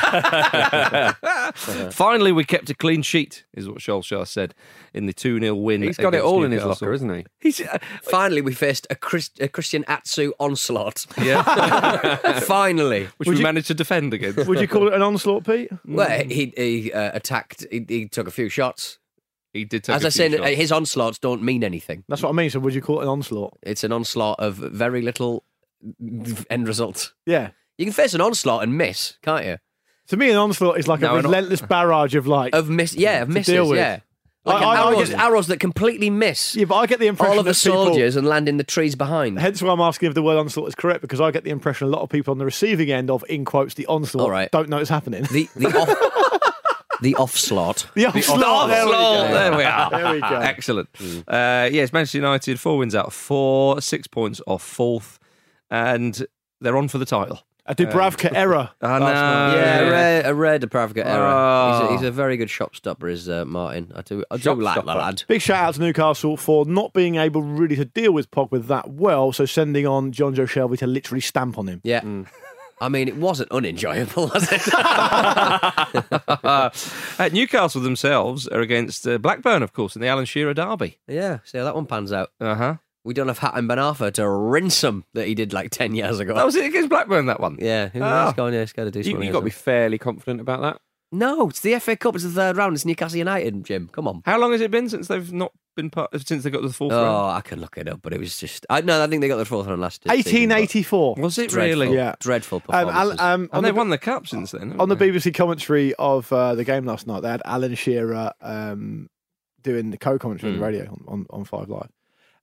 Speaker 2: Finally, we kept a clean sheet, is what Solskjaer said in the two nil win.
Speaker 5: He's got it
Speaker 2: against
Speaker 5: all in his
Speaker 2: Newcastle.
Speaker 5: locker, isn't he?
Speaker 2: He's, uh,
Speaker 4: Finally, we faced a, Chris, a Christian Atsu onslaught.
Speaker 2: yeah,
Speaker 4: Finally.
Speaker 2: which
Speaker 3: Would
Speaker 2: we
Speaker 3: you-
Speaker 2: managed to defend against.
Speaker 3: Would you call it an onslaught, Pete?
Speaker 4: Well, he, he uh, attacked, he, he took a few shots.
Speaker 2: He did take
Speaker 4: As
Speaker 2: a
Speaker 4: I
Speaker 2: few
Speaker 4: said,
Speaker 2: shots.
Speaker 4: his onslaughts don't mean anything.
Speaker 3: That's what I mean. So would you call it an onslaught?
Speaker 4: It's an onslaught of very little end result.
Speaker 3: Yeah.
Speaker 4: You can face an onslaught and miss, can't you?
Speaker 3: To me, an onslaught is like
Speaker 2: No,
Speaker 3: a
Speaker 2: we're not-
Speaker 3: relentless barrage of like.
Speaker 4: Of miss, yeah, of misses,
Speaker 3: deal with.
Speaker 4: yeah. Like
Speaker 3: I- I- I
Speaker 4: arrows,
Speaker 3: get-
Speaker 4: arrows that completely miss
Speaker 3: yeah, but I get the impression
Speaker 4: all of the
Speaker 3: that people-
Speaker 4: soldiers and land in the trees behind.
Speaker 3: Hence why I'm asking if the word onslaught is correct, because I get the impression a lot of people on the receiving end of, in quotes, the onslaught
Speaker 4: All right.
Speaker 3: don't know it's happening.
Speaker 4: The the off, the offslot.
Speaker 3: The onslaught. There we
Speaker 2: Onslaught,
Speaker 3: go.
Speaker 2: there we are.
Speaker 3: There we go.
Speaker 2: Excellent. Uh, yes, Manchester United, four wins out of four, six points off fourth, and they're on for the title.
Speaker 3: A Dubravka error.
Speaker 2: I know.
Speaker 3: last night.
Speaker 4: Yeah,
Speaker 2: yeah.
Speaker 4: a rare, a rare Dubravka error.
Speaker 2: Oh.
Speaker 4: He's, a, he's a very good shop stopper, is uh, Martin. I do, I do
Speaker 5: Shop
Speaker 4: like the
Speaker 5: stopper.
Speaker 4: lad.
Speaker 3: Big shout out to Newcastle for not being able really to deal with Pogba that well, so sending on John Joe Shelby to literally stamp on him.
Speaker 4: Yeah. I mean, it wasn't unenjoyable, was it?
Speaker 2: Uh, Newcastle themselves are against uh, Blackburn, of course, in the Alan Shearer derby.
Speaker 4: Yeah, see how that one pans out.
Speaker 2: Uh huh.
Speaker 4: We don't have Hatem Ben Arfa to rinse him that he did like ten years ago.
Speaker 2: That was it against Blackburn, that one.
Speaker 4: yeah, who
Speaker 2: Oh.
Speaker 4: knows? Going, yeah, it's got to do
Speaker 5: You,
Speaker 4: something.
Speaker 5: you've got to be
Speaker 4: against
Speaker 5: fairly confident about that.
Speaker 4: him. No, it's the F A Cup. It's the third round. It's Newcastle United, Jim. Come on.
Speaker 2: How long has it been since they've not been part? Since they got to the fourth
Speaker 4: Oh,
Speaker 2: round?
Speaker 4: I can look it up, but it was just. I, no, I think they got the fourth round last season,
Speaker 3: eighteen eighty-four.
Speaker 2: Was it
Speaker 4: but dreadful,
Speaker 2: really?
Speaker 3: Yeah.
Speaker 4: dreadful
Speaker 3: Um,
Speaker 4: performances.
Speaker 3: Al- um,
Speaker 2: And
Speaker 3: on
Speaker 2: they've
Speaker 3: the,
Speaker 2: won the cup since then. haven't
Speaker 3: on the
Speaker 2: they?
Speaker 3: B B C commentary of uh, the game last night, they had Alan Shearer um, doing the co-commentary on the radio on, on, on Five Live.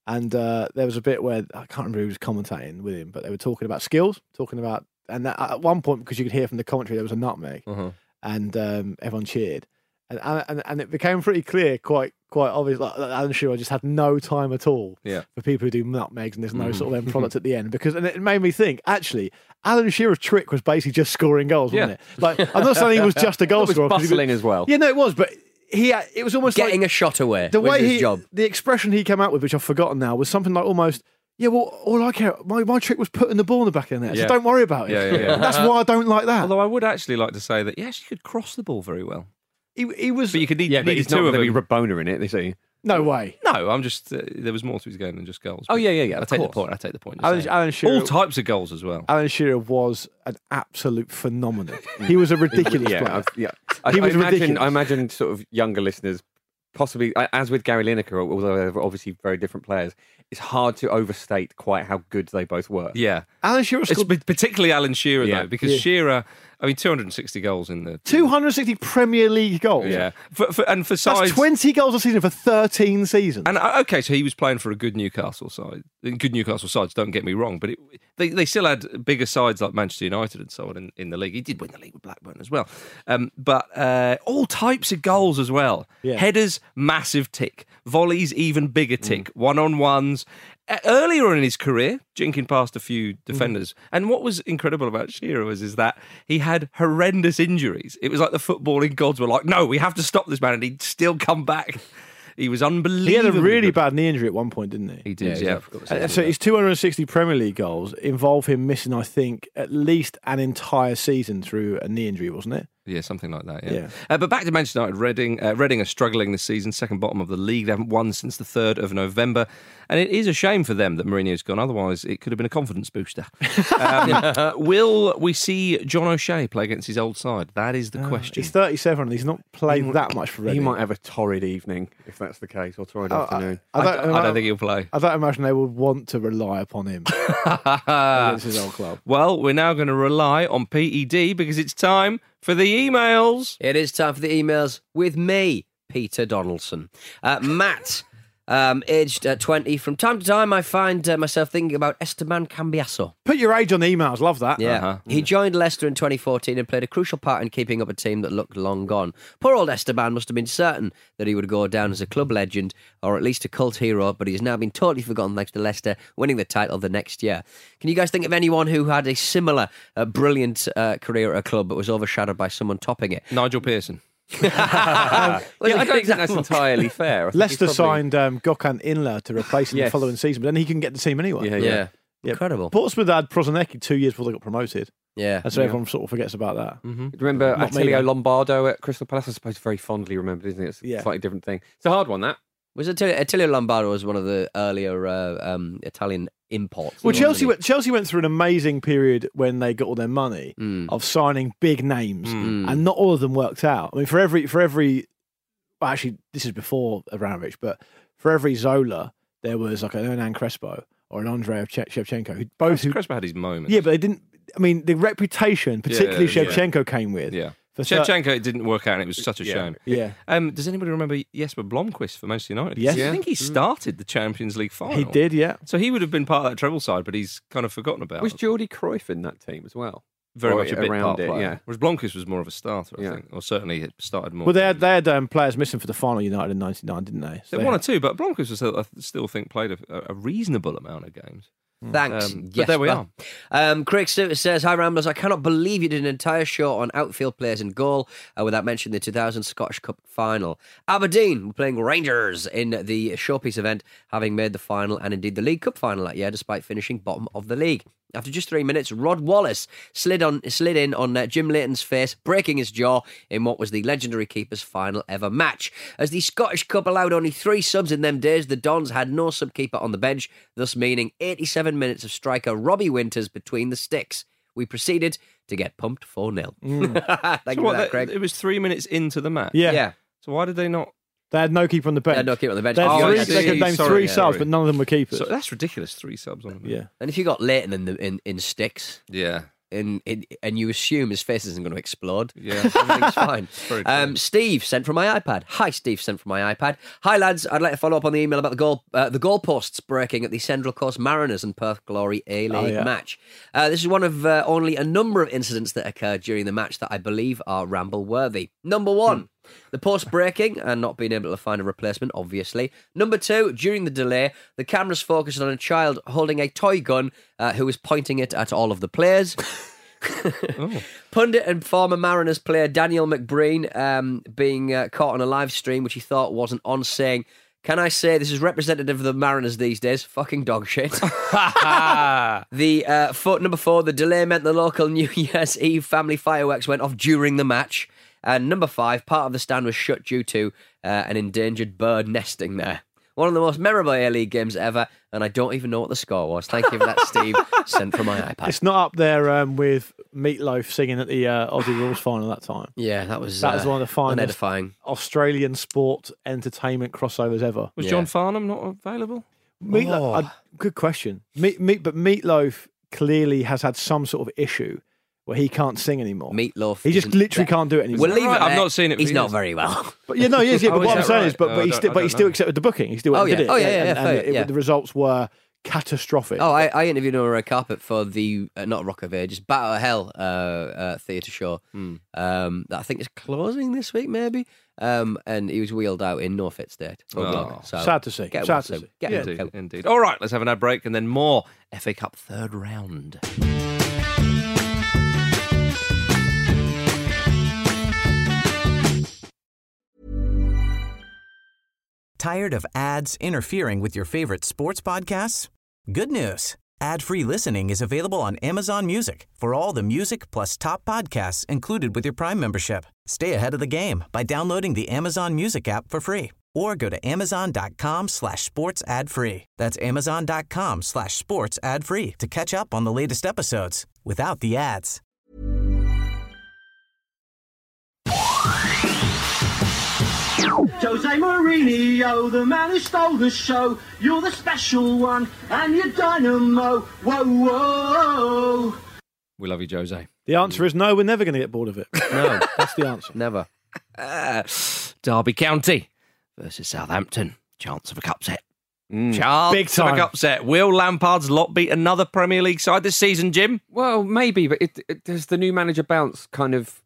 Speaker 3: And uh, there was a bit where I can't remember who was commentating with him, but they were talking about skills, talking about, and that, at one point, because you could hear from the commentary, there was a nutmeg,
Speaker 2: Uh-huh.
Speaker 3: and um, everyone cheered, and, and and it became pretty clear, quite quite obvious. Like Alan Shearer just had no time at all
Speaker 2: Yeah.
Speaker 3: for people who do nutmegs, and there's no
Speaker 2: Mm-hmm.
Speaker 3: sort of end product at the end. Because and it made me think, actually, Alan Shearer's trick was basically just scoring goals, wasn't
Speaker 2: Yeah.
Speaker 3: it? Like I'm not saying he was just a goal
Speaker 5: It was
Speaker 3: scorer, 'cause he
Speaker 5: bustling as well.
Speaker 3: Yeah, no, it was, but he had, it was almost
Speaker 4: Getting
Speaker 3: like
Speaker 4: a shot away
Speaker 3: the
Speaker 4: was
Speaker 3: way
Speaker 4: his
Speaker 3: he,
Speaker 4: job.
Speaker 3: the expression he came out with, which I've forgotten now, was something like almost, yeah, well, all I care, my, my trick was putting the ball in the back of the net,
Speaker 2: Yeah.
Speaker 3: so don't worry about it.
Speaker 2: Yeah, yeah, yeah.
Speaker 3: That's why I don't like that.
Speaker 2: Although I would actually like to say that, yes, you could cross the ball very well.
Speaker 3: He, he was,
Speaker 2: But you could need,
Speaker 5: Yeah, but
Speaker 2: needed
Speaker 5: he's not
Speaker 2: two of
Speaker 5: going to
Speaker 2: them.
Speaker 5: be Rabona in it, they see.
Speaker 3: no way.
Speaker 2: No, I'm just, uh, there was more to his game than just goals.
Speaker 5: Oh,
Speaker 2: But
Speaker 5: yeah, yeah, yeah,
Speaker 2: I
Speaker 5: of
Speaker 2: take the
Speaker 5: course.
Speaker 2: point. I take the point. you're
Speaker 3: Alan,
Speaker 2: saying.
Speaker 3: Alan Shearer,
Speaker 2: All types of goals as well.
Speaker 3: Alan Shearer was an absolute phenomenon. He was a ridiculous
Speaker 5: yeah,
Speaker 3: player.
Speaker 5: I've- yeah. I,
Speaker 3: He
Speaker 5: I
Speaker 3: was
Speaker 5: imagine,
Speaker 3: ridiculous.
Speaker 5: I imagine sort of younger listeners, possibly, as with Gary Lineker, although they're obviously very different players, it's hard to overstate quite how good they both were.
Speaker 2: Yeah.
Speaker 3: Alan Shearer
Speaker 2: It's
Speaker 3: scored
Speaker 2: p- particularly Alan Shearer,
Speaker 5: Yeah.
Speaker 2: though, because
Speaker 3: Yeah.
Speaker 2: Shearer, I mean, two hundred sixty goals in the.
Speaker 3: two hundred sixty Premier League goals.
Speaker 2: Yeah. For, for, and for size.
Speaker 3: That's twenty goals a season for thirteen seasons.
Speaker 2: And uh, okay, so he was playing for a good Newcastle side. Good Newcastle sides, don't get me wrong, but it, they they still had bigger sides like Manchester United and so on in, in the league. He did win the league with Blackburn as well, um, but uh, all types of goals as well.
Speaker 3: Yeah.
Speaker 2: Headers, massive tick. Volleys, even bigger tick.
Speaker 3: Mm.
Speaker 2: One on ones. Earlier in his career, jinking past a few defenders. And what was incredible about Shearer was is that he had horrendous injuries. It was like the footballing gods were like, "No, we have to stop this man," and he'd still come back. He was unbelievable.
Speaker 3: he had a really bad knee injury at one point, didn't he?
Speaker 2: He did,
Speaker 4: Yeah,
Speaker 2: yeah.
Speaker 4: I forgot to say
Speaker 3: And so his two hundred sixty Premier League goals involve him missing, I think, at least an entire season through a knee injury, wasn't it?
Speaker 2: Yeah, something like that. Yeah.
Speaker 3: Yeah.
Speaker 2: Uh, but back to Manchester United, Reading. Uh, Reading are struggling this season, second bottom of the league. They haven't won since the third of November, and it is a shame for them that Mourinho's gone. Otherwise, it could have been a confidence booster. Um, will we see John O'Shea play against his old side? That is the question.
Speaker 3: He's thirty-seven and he's not played that much for
Speaker 5: He
Speaker 3: Reading.
Speaker 5: might have a torrid evening, if that's the case, or torrid
Speaker 3: Oh,
Speaker 5: afternoon.
Speaker 3: I, I,
Speaker 2: I,
Speaker 3: don't,
Speaker 2: I don't think he'll play.
Speaker 3: I don't imagine they would want to rely upon him against his old club.
Speaker 2: Well, we're now going to rely on P E D because it's time for the emails.
Speaker 4: It is time for the emails with me, Peter Donaldson. Uh, Matt, um, aged uh, twenty. From time to time, I find uh, myself thinking about Esteban Cambiaso.
Speaker 3: Put your age on the emails. Love that.
Speaker 4: Yeah.
Speaker 2: Uh-huh.
Speaker 4: He joined Leicester in twenty fourteen and played a crucial part in keeping up a team that looked long gone. Poor old Esteban must have been certain that he would go down as a club legend or at least a cult hero, but he's now been totally forgotten thanks to Leicester winning the title the next year. Can you guys think of anyone who had a similar uh, brilliant uh, career at a club but was overshadowed by someone topping it?
Speaker 2: Nigel Pearson.
Speaker 4: Was
Speaker 5: Yeah,
Speaker 4: it
Speaker 5: I
Speaker 4: a
Speaker 5: don't
Speaker 4: good
Speaker 5: think that's
Speaker 4: example?
Speaker 5: entirely fair. I think he's
Speaker 3: Leicester
Speaker 5: probably-
Speaker 3: signed um, Gökhan Inler to replace him
Speaker 5: Yes.
Speaker 3: the following season, but then he couldn't get the team anyway.
Speaker 5: Yeah,
Speaker 4: Yeah.
Speaker 5: yeah.
Speaker 3: Yeah.
Speaker 4: Incredible.
Speaker 3: Portsmouth had Prosinecki two years before they got promoted,
Speaker 4: Yeah.
Speaker 3: and so everyone sort of forgets about that.
Speaker 5: Remember
Speaker 3: Not me,
Speaker 5: Attilio
Speaker 3: then.
Speaker 5: Lombardo at Crystal Palace? I suppose very fondly remembered, isn't it? It's
Speaker 3: Yeah.
Speaker 5: a slightly different thing. It's a hard one, that.
Speaker 4: Was Attilio, Attilio Lombardo was one of the earlier uh, um, Italian imports.
Speaker 3: Well,
Speaker 4: wasn't
Speaker 3: Chelsea
Speaker 4: he?
Speaker 3: went, Chelsea went through an amazing period when they got all their money
Speaker 4: Mm.
Speaker 3: of signing big names,
Speaker 4: Mm.
Speaker 3: and not all of them worked out. I mean, for every for every, well, actually, this is before Abramovich, but for every Zola, there was like an Hernan Crespo or an Andrei Shevchenko, who both who,
Speaker 2: Crespo had his moments.
Speaker 3: yeah, but they didn't. I mean, the reputation, particularly
Speaker 2: Yeah, yeah.
Speaker 3: Shevchenko, came with.
Speaker 2: Yeah.
Speaker 3: For thir-
Speaker 2: Shevchenko, it didn't work out, and it was such a
Speaker 5: Yeah.
Speaker 2: shame.
Speaker 3: yeah,
Speaker 2: Um, does anybody remember Jesper Blomqvist for Manchester United?
Speaker 3: Yes.
Speaker 2: I
Speaker 3: Yeah.
Speaker 2: think he started the Champions League final.
Speaker 3: he did. Yeah,
Speaker 2: So he would have been part of that treble side, but he's kind of forgotten about
Speaker 5: Was
Speaker 2: it.
Speaker 5: Geordie Cruyff in that team as well?
Speaker 2: Very
Speaker 5: or
Speaker 2: much a bit
Speaker 5: around
Speaker 2: part
Speaker 5: it,
Speaker 2: player.
Speaker 5: yeah.
Speaker 2: Whereas Blomqvist was more of a starter, I
Speaker 5: Yeah.
Speaker 2: think, or certainly it started more.
Speaker 3: well, they had they had um, players missing for the final United in ninety-nine, didn't they? So
Speaker 2: They one or two, but Blomqvist was, I still think played a, a reasonable amount of games.
Speaker 4: Thanks.
Speaker 2: Um, but
Speaker 4: Jesper.
Speaker 2: there we are.
Speaker 4: Um, Craig Stewart says, "Hi Ramblers, I cannot believe you did an entire show on outfield players in goal uh, without mentioning the two thousand Scottish Cup final. Aberdeen were playing Rangers in the showpiece event, having made the final and indeed the League Cup final that year, despite finishing bottom of the league. After just three minutes, Rod Wallace slid on slid in on uh, Jim Leighton's face, breaking his jaw in what was the legendary keeper's final ever match. As the Scottish Cup allowed only three subs in them days, the Dons had no sub-keeper on the bench, thus meaning eighty-seven minutes of striker Robbie Winters between the sticks. We proceeded to get pumped four nil. Thank
Speaker 2: So
Speaker 4: you for
Speaker 2: what,
Speaker 4: that,
Speaker 2: that-
Speaker 4: Craig.
Speaker 2: It was three minutes into the match.
Speaker 3: yeah.
Speaker 4: Yeah.
Speaker 2: So why did they not?
Speaker 3: They had no keeper on the bench.
Speaker 4: They had no keeper on the bench.
Speaker 3: They, had
Speaker 2: Oh,
Speaker 3: three,
Speaker 2: I
Speaker 3: they could
Speaker 2: see.
Speaker 3: name
Speaker 2: Sorry,
Speaker 3: three
Speaker 2: yeah,
Speaker 3: subs,
Speaker 2: sorry.
Speaker 3: but none of them were keepers.
Speaker 2: So that's ridiculous. Three subs on them.
Speaker 3: yeah.
Speaker 4: And if you got Leighton in, the, in, in sticks,
Speaker 2: Yeah.
Speaker 4: and and, and you assume his face isn't going to explode.
Speaker 2: Yeah.
Speaker 4: Everything's fine.
Speaker 2: Very true.
Speaker 4: Um, Steve sent from my iPad. Hi, Steve sent from my iPad. Hi, lads. I'd like to follow up on the email about the goal, uh, the goalposts breaking at the Central Coast Mariners and Perth Glory A-League
Speaker 3: Oh, yeah.
Speaker 4: match. Uh, this is one of uh, only a number of incidents that occurred during the match that I believe are ramble-worthy. Number one.
Speaker 3: Hmm.
Speaker 4: The post breaking and not being able to find a replacement, obviously. Number two, during the delay, the cameras focused on a child holding a toy gun uh, who was pointing it at all of the players.
Speaker 2: Oh.
Speaker 4: Pundit and former Mariners player Daniel McBreen um, being uh, caught on a live stream, which he thought wasn't on, saying, "Can I say this is representative of the Mariners these days? Fucking dog shit." The uh, foot number four, the delay meant the local New Year's Eve family fireworks went off during the match. And number five, part of the stand was shut due to uh, an endangered bird nesting there. One of the most memorable A-League games ever, and I don't even know what the score was. Thank you for that, Steve. Sent from my iPad.
Speaker 3: It's not up there um, with Meatloaf singing at the uh, Aussie Rules final that time.
Speaker 4: Yeah, that was
Speaker 3: That was
Speaker 4: uh,
Speaker 3: one of the finest
Speaker 4: unedifying.
Speaker 3: Australian sport entertainment crossovers ever.
Speaker 2: Was
Speaker 4: Yeah.
Speaker 2: John Farnham not available?
Speaker 3: Meatloaf,
Speaker 4: Oh.
Speaker 3: I- good question. Meat, meat, but Meatloaf clearly has had some sort of issue where he can't sing anymore.
Speaker 4: Meatloaf.
Speaker 3: He just
Speaker 4: isn't-
Speaker 3: literally can't do it anymore.
Speaker 4: We'll leave
Speaker 2: right?
Speaker 4: it
Speaker 2: I've
Speaker 4: there.
Speaker 2: not seen it for
Speaker 4: He's not
Speaker 2: years.
Speaker 4: very well.
Speaker 3: But yeah, no, he is. Yeah,
Speaker 2: Oh,
Speaker 3: but
Speaker 2: is
Speaker 3: what I'm
Speaker 2: that
Speaker 3: saying
Speaker 2: right?
Speaker 3: is, but,
Speaker 2: Oh,
Speaker 3: but
Speaker 2: I
Speaker 3: he
Speaker 2: don't-
Speaker 3: still,
Speaker 2: I
Speaker 3: but he
Speaker 2: don't
Speaker 3: still
Speaker 2: know.
Speaker 3: accepted the booking. He still went
Speaker 4: Oh,
Speaker 3: and did
Speaker 4: yeah.
Speaker 3: it.
Speaker 4: Oh, yeah,
Speaker 3: and,
Speaker 4: yeah,
Speaker 3: and,
Speaker 4: fair,
Speaker 3: and it-
Speaker 4: yeah.
Speaker 3: the results were catastrophic.
Speaker 4: Oh, I, I interviewed him on a red carpet for the, uh, not Rock of Ages, Battle of Hell uh, uh, theatre show
Speaker 2: Hmm.
Speaker 4: um, that I think is closing this week, maybe. Um, and he was wheeled out in no fit state. Poor
Speaker 2: Oh.
Speaker 4: bloke. So
Speaker 3: Sad to see.
Speaker 4: Get
Speaker 3: Sad
Speaker 4: well
Speaker 3: to
Speaker 4: soon.
Speaker 3: see.
Speaker 4: Get
Speaker 3: Yeah.
Speaker 4: well
Speaker 2: Indeed,
Speaker 4: soon.
Speaker 2: indeed. All right, let's have an ad break and then more F A Cup third round.
Speaker 6: Tired of ads interfering with your favorite sports podcasts? Good news. Ad-free listening is available on Amazon Music for all the music plus top podcasts included with your Prime membership. Stay ahead of the game by downloading the Amazon Music app for free or go to amazon.com slash sports ad free. That's amazon.com slash sports ad free to catch up on the latest episodes without the ads.
Speaker 7: Jose Mourinho, the man who stole the show. You're the special one, and you're dynamo. Whoa, whoa.
Speaker 2: We love you, Jose.
Speaker 3: The answer is no, we're never going to get bored of it.
Speaker 4: No,
Speaker 3: That's the answer.
Speaker 4: never.
Speaker 2: Uh, Derby County versus Southampton. Chance of a cup set.
Speaker 5: Mm.
Speaker 2: Chance
Speaker 3: Big
Speaker 2: of
Speaker 3: time.
Speaker 2: a cup set. Will Lampard's lot beat another Premier League side this season, Jim?
Speaker 5: Well, maybe, but it, it, does the new manager bounce kind of,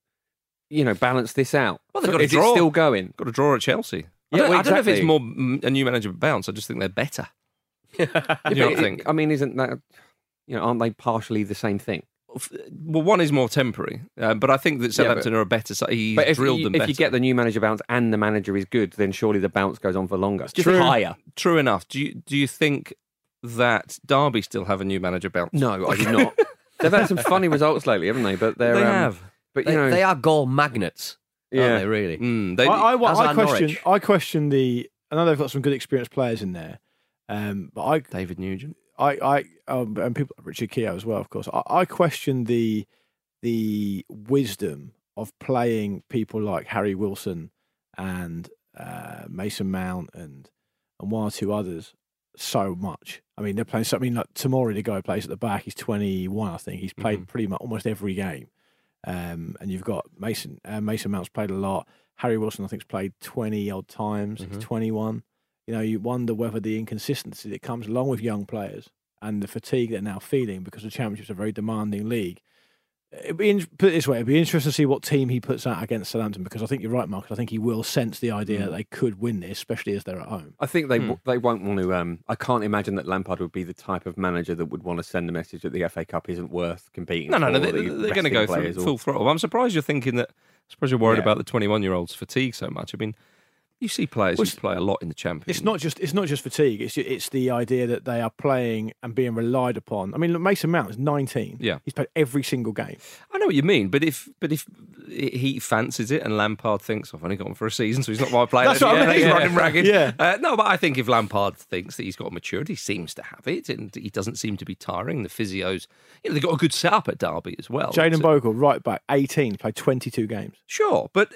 Speaker 5: you know, balance this out?
Speaker 2: Well, they've got to
Speaker 5: Is
Speaker 2: draw.
Speaker 5: it still going?
Speaker 2: Got a draw at Chelsea. I
Speaker 5: Yeah,
Speaker 2: don't,
Speaker 5: well,
Speaker 2: I don't know if it's
Speaker 5: exactly.
Speaker 2: more mm, a new manager bounce. I just think they're better. you
Speaker 5: But
Speaker 2: don't
Speaker 5: it-
Speaker 2: think?
Speaker 5: I mean, isn't that, you know, aren't they partially the same thing?
Speaker 2: Well, one is more temporary, uh, but I think that
Speaker 5: Yeah,
Speaker 2: Southampton are a better side. He's
Speaker 5: But if,
Speaker 2: drilled
Speaker 5: you,
Speaker 2: them
Speaker 5: if
Speaker 2: better.
Speaker 5: you get the new manager bounce and the manager is good, then surely the bounce goes on for longer. Just
Speaker 3: True.
Speaker 5: higher.
Speaker 2: True enough. Do you do you think that Derby still have a new manager bounce?
Speaker 5: No, I do not. They've had some funny results lately, haven't they? But they're,
Speaker 2: They
Speaker 5: um,
Speaker 2: have.
Speaker 5: But
Speaker 4: They,
Speaker 5: you know,
Speaker 4: they are goal magnets,
Speaker 5: yeah.
Speaker 4: aren't they, really?
Speaker 2: Mm, they,
Speaker 3: I, I,
Speaker 4: As
Speaker 3: I
Speaker 4: are
Speaker 3: question.
Speaker 4: Norwich.
Speaker 3: I question the. I know they've got some good experienced players in there, um, but I,
Speaker 2: David Nugent.
Speaker 3: I, I, um, and people, Richard Keogh as well, of course. I, I question the the wisdom of playing people like Harry Wilson and uh, Mason Mount and and one or two others so much. I mean, they're playing something like Tamori, the guy who plays at the back. He's twenty-one, I think. He's played
Speaker 2: Mhm.
Speaker 3: pretty much almost every game. Um, and you've got Mason. Uh, Mason Mount's played a lot. Harry Wilson, I think, has played twenty odd times.
Speaker 2: Mhm.
Speaker 3: He's twenty-one. You know, you wonder whether the inconsistency that comes along with young players and the fatigue they're now feeling because the Championship's a very demanding league. It'd be in, put it this way: it'd be interesting to see what team he puts out against Southampton, because I think you're right, Mark. I think he will sense the idea that they could win this, especially as they're at home.
Speaker 5: I think they
Speaker 2: Hmm.
Speaker 5: they won't want to. Um, I can't imagine that Lampard would be the type of manager that would want to send the message that the F A Cup isn't worth competing.
Speaker 2: No, no, no.
Speaker 5: for,
Speaker 2: They,
Speaker 5: or the
Speaker 2: they're going to
Speaker 5: resting
Speaker 2: go
Speaker 5: players
Speaker 2: through
Speaker 5: or-
Speaker 2: full throttle. I'm surprised you're thinking that. I suppose you're worried
Speaker 5: Yeah.
Speaker 2: about the twenty-one-year-olds' fatigue so much. I mean, you see players
Speaker 3: Well,
Speaker 2: who play a lot in the Championship.
Speaker 3: It's not just it's not just fatigue. It's it's the idea that they are playing and being relied upon. I mean, look, Mason Mount is nineteen.
Speaker 2: Yeah.
Speaker 3: He's played every single game.
Speaker 2: I know what you mean, but if but if he fancies it and Lampard thinks, I've only got him for a season, so he's not my player.
Speaker 3: That's what I
Speaker 2: yeah,
Speaker 3: mean.
Speaker 2: he's
Speaker 3: Yeah.
Speaker 2: running ragged.
Speaker 3: Yeah.
Speaker 2: Uh, no, but I think if Lampard thinks that he's got maturity, he seems to have it, and he doesn't seem to be tiring. The physios, you know, they've got a good setup at Derby as well.
Speaker 3: Jaden
Speaker 2: So-
Speaker 3: Bogle, right back, eighteen, played twenty-two games.
Speaker 2: Sure, but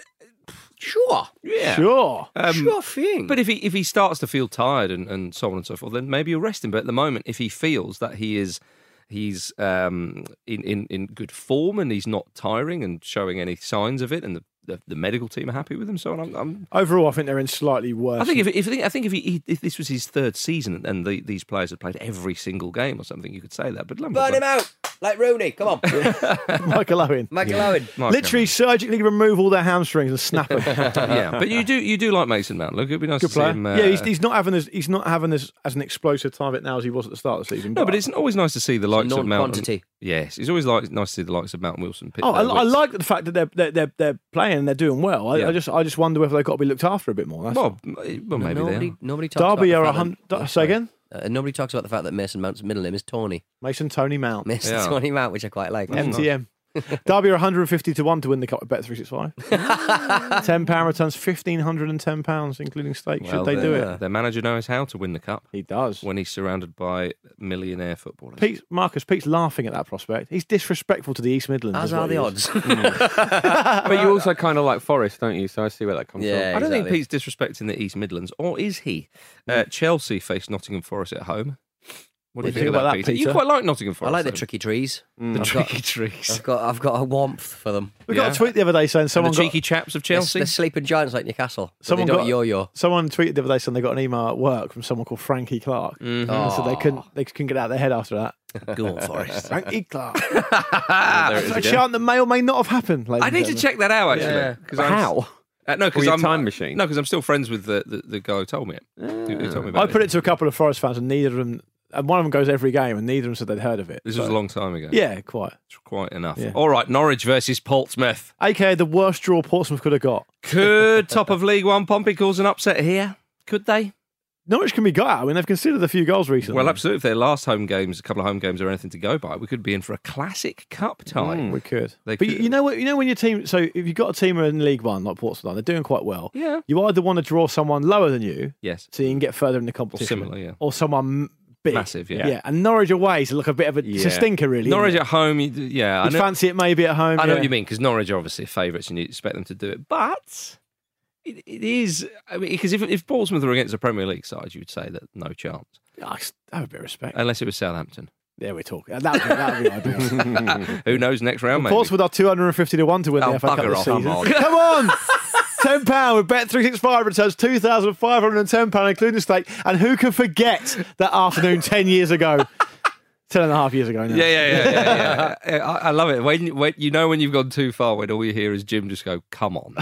Speaker 4: Sure.
Speaker 2: yeah,
Speaker 3: Sure.
Speaker 2: Um,
Speaker 4: sure thing.
Speaker 2: But if he if he starts to feel tired and, and so on and so forth, then maybe you'll rest him. But at the moment, if he feels that he is he's um, in, in, in good form and he's not tiring and showing any signs of it, and the, the, the medical team are happy with him. So I'm, I'm
Speaker 3: Overall, I think they're in slightly worse.
Speaker 2: I think if, if I think, I think if, he, if this was his third season and the, these players had played every single game or something, you could say that. But Lampard's
Speaker 4: Burn him
Speaker 2: like-
Speaker 4: out like Rooney. Come on,
Speaker 3: Michael Owen.
Speaker 4: Michael Owen.
Speaker 2: Mark
Speaker 3: Literally surgically remove all their hamstrings and snap them.
Speaker 2: yeah, but you do you do like Mason Mount. Look, it'd be nice
Speaker 3: Good
Speaker 2: to see
Speaker 3: player.
Speaker 2: him. Uh,
Speaker 3: yeah, he's, he's not having as he's not having as, as an explosive time it now as he was at the start of the season.
Speaker 2: no, but it's always nice to see the likes of Mount.
Speaker 4: non-quantity.
Speaker 2: Yes, it's always like nice to see the likes of Mount and Wilson. Pitt
Speaker 3: Oh, I,
Speaker 2: their
Speaker 3: I
Speaker 2: wits.
Speaker 3: like the fact that they're they're they're, they're playing and they're doing well. I,
Speaker 2: Yeah.
Speaker 3: I just I just wonder whether they've got to be looked after a bit more. That's
Speaker 2: Well, m- well, maybe they
Speaker 4: nobody,
Speaker 2: are.
Speaker 4: nobody talks
Speaker 3: Derby are
Speaker 4: about
Speaker 3: a
Speaker 4: the
Speaker 3: hundred.
Speaker 4: fact that-
Speaker 3: Say again.
Speaker 4: Uh, nobody talks about the fact that Mason Mount's middle name is Tony.
Speaker 3: Mason Tony Mount.
Speaker 4: Mason
Speaker 2: Yeah.
Speaker 4: Tony Mount, which I quite like.
Speaker 3: M T M. Derby are one hundred fifty to one to win the cup with Bet three sixty-five. ten pound returns fifteen hundred ten pounds, including stake.
Speaker 2: Well,
Speaker 3: Should they do
Speaker 2: their-
Speaker 3: it?
Speaker 2: Their manager knows how to win the cup
Speaker 3: He does.
Speaker 2: when he's surrounded by millionaire footballers.
Speaker 3: Pete, Marcus Pete's laughing at that prospect. He's disrespectful to the East Midlands.
Speaker 4: As
Speaker 3: is
Speaker 4: are
Speaker 3: what
Speaker 4: the
Speaker 3: he
Speaker 4: odds.
Speaker 3: is.
Speaker 5: But you also kind of like Forest, don't you? So I see where that comes
Speaker 4: Yeah.
Speaker 5: from.
Speaker 2: I don't think
Speaker 4: exactly.
Speaker 2: Pete's disrespecting the East Midlands, or is he? Uh, Chelsea face Nottingham Forest at home. What do you think about that, Peter? You
Speaker 3: Peter?
Speaker 2: quite like Nottingham
Speaker 4: I
Speaker 2: Forest.
Speaker 4: like the
Speaker 2: though.
Speaker 4: tricky trees.
Speaker 2: the
Speaker 4: I've got-
Speaker 2: tricky trees.
Speaker 4: I've got, I've got a warmth for them.
Speaker 3: We got
Speaker 2: Yeah.
Speaker 3: a tweet the other day saying
Speaker 2: And the
Speaker 3: someone got,
Speaker 2: cheeky chaps of
Speaker 4: They're,
Speaker 2: Chelsea.
Speaker 4: they're sleeping giants like Newcastle. But
Speaker 3: Someone
Speaker 4: they don't
Speaker 3: got-
Speaker 4: yo-yo.
Speaker 3: someone tweeted the other day saying they got an email at work from someone called Frankie Clark.
Speaker 2: Mm-hmm.
Speaker 3: And so they couldn't they couldn't get out of their head after that.
Speaker 4: Go on, Forest.
Speaker 3: Frankie Clark.
Speaker 5: There it is
Speaker 3: a
Speaker 5: again.
Speaker 3: chant that may or may not have happened. ladies
Speaker 2: I
Speaker 3: and
Speaker 2: need to
Speaker 3: gentlemen.
Speaker 2: check that out actually.
Speaker 4: Yeah.
Speaker 2: 'Cause I'm-
Speaker 5: How?
Speaker 2: Uh, no,
Speaker 5: Or
Speaker 2: because
Speaker 5: your
Speaker 2: I'm
Speaker 5: time machine?
Speaker 2: No, because I'm still friends with the, the, the guy who told me it. Who, who told me about
Speaker 3: I put it to a couple of Forest fans, and neither of them, and one of them goes every game, and neither of them said they'd heard of it.
Speaker 2: This
Speaker 3: So-
Speaker 2: was a long time ago.
Speaker 3: Yeah, quite.
Speaker 2: It's quite enough.
Speaker 3: Yeah.
Speaker 2: All right, Norwich versus Portsmouth.
Speaker 3: A K A the worst draw Portsmouth could have got.
Speaker 2: Could top of League One Pompey cause an upset here? Could they?
Speaker 3: Norwich can be got out. I mean, they've conceded a few goals recently.
Speaker 2: Well, absolutely. If their last home games, a couple of home games, are anything to go by, we could be in for a classic cup tie.
Speaker 3: We could.
Speaker 2: They
Speaker 3: but
Speaker 2: could.
Speaker 3: you know what? You know when your team. So if you've got a team in League One like Portsmouth, they're doing quite well.
Speaker 2: Yeah.
Speaker 3: You either want to draw someone lower than you,
Speaker 2: Yes.
Speaker 3: so you can get further in the competition,
Speaker 2: similar, yeah.
Speaker 3: or someone big,
Speaker 2: Massive, yeah.
Speaker 3: yeah. And Norwich away is like a bit of a, it's a
Speaker 5: Yeah.
Speaker 3: stinker, really.
Speaker 2: Norwich
Speaker 3: isn't
Speaker 2: at home, you, d- yeah.
Speaker 3: it?
Speaker 2: I
Speaker 3: You'd
Speaker 2: know,
Speaker 3: fancy it maybe at home.
Speaker 2: I know
Speaker 3: yeah.
Speaker 2: what you mean, because Norwich are obviously favourites and you expect them to do it. But it, it is, I mean, because if, if Portsmouth were against a Premier League side, you would say that no chance,
Speaker 3: Oh, have a bit of respect.
Speaker 2: unless it was Southampton.
Speaker 3: There we're talking. That would be, that would be ideal.
Speaker 2: Who knows next round, maybe?
Speaker 3: Portsmouth are two hundred fifty to one to win
Speaker 2: Oh,
Speaker 3: the F A Cup
Speaker 2: bugger
Speaker 3: this
Speaker 2: off.
Speaker 3: season.
Speaker 2: Come on.
Speaker 3: Come on! ten pounds with Bet three sixty-five returns two thousand five hundred ten pounds, including stake. And who can forget that afternoon ten years ago? Ten and a half years ago now.
Speaker 2: Yeah, yeah, yeah, yeah. yeah. Yeah, I, I love it. When, when you know when you've gone too far, when all you hear is Jim just go, "Come on."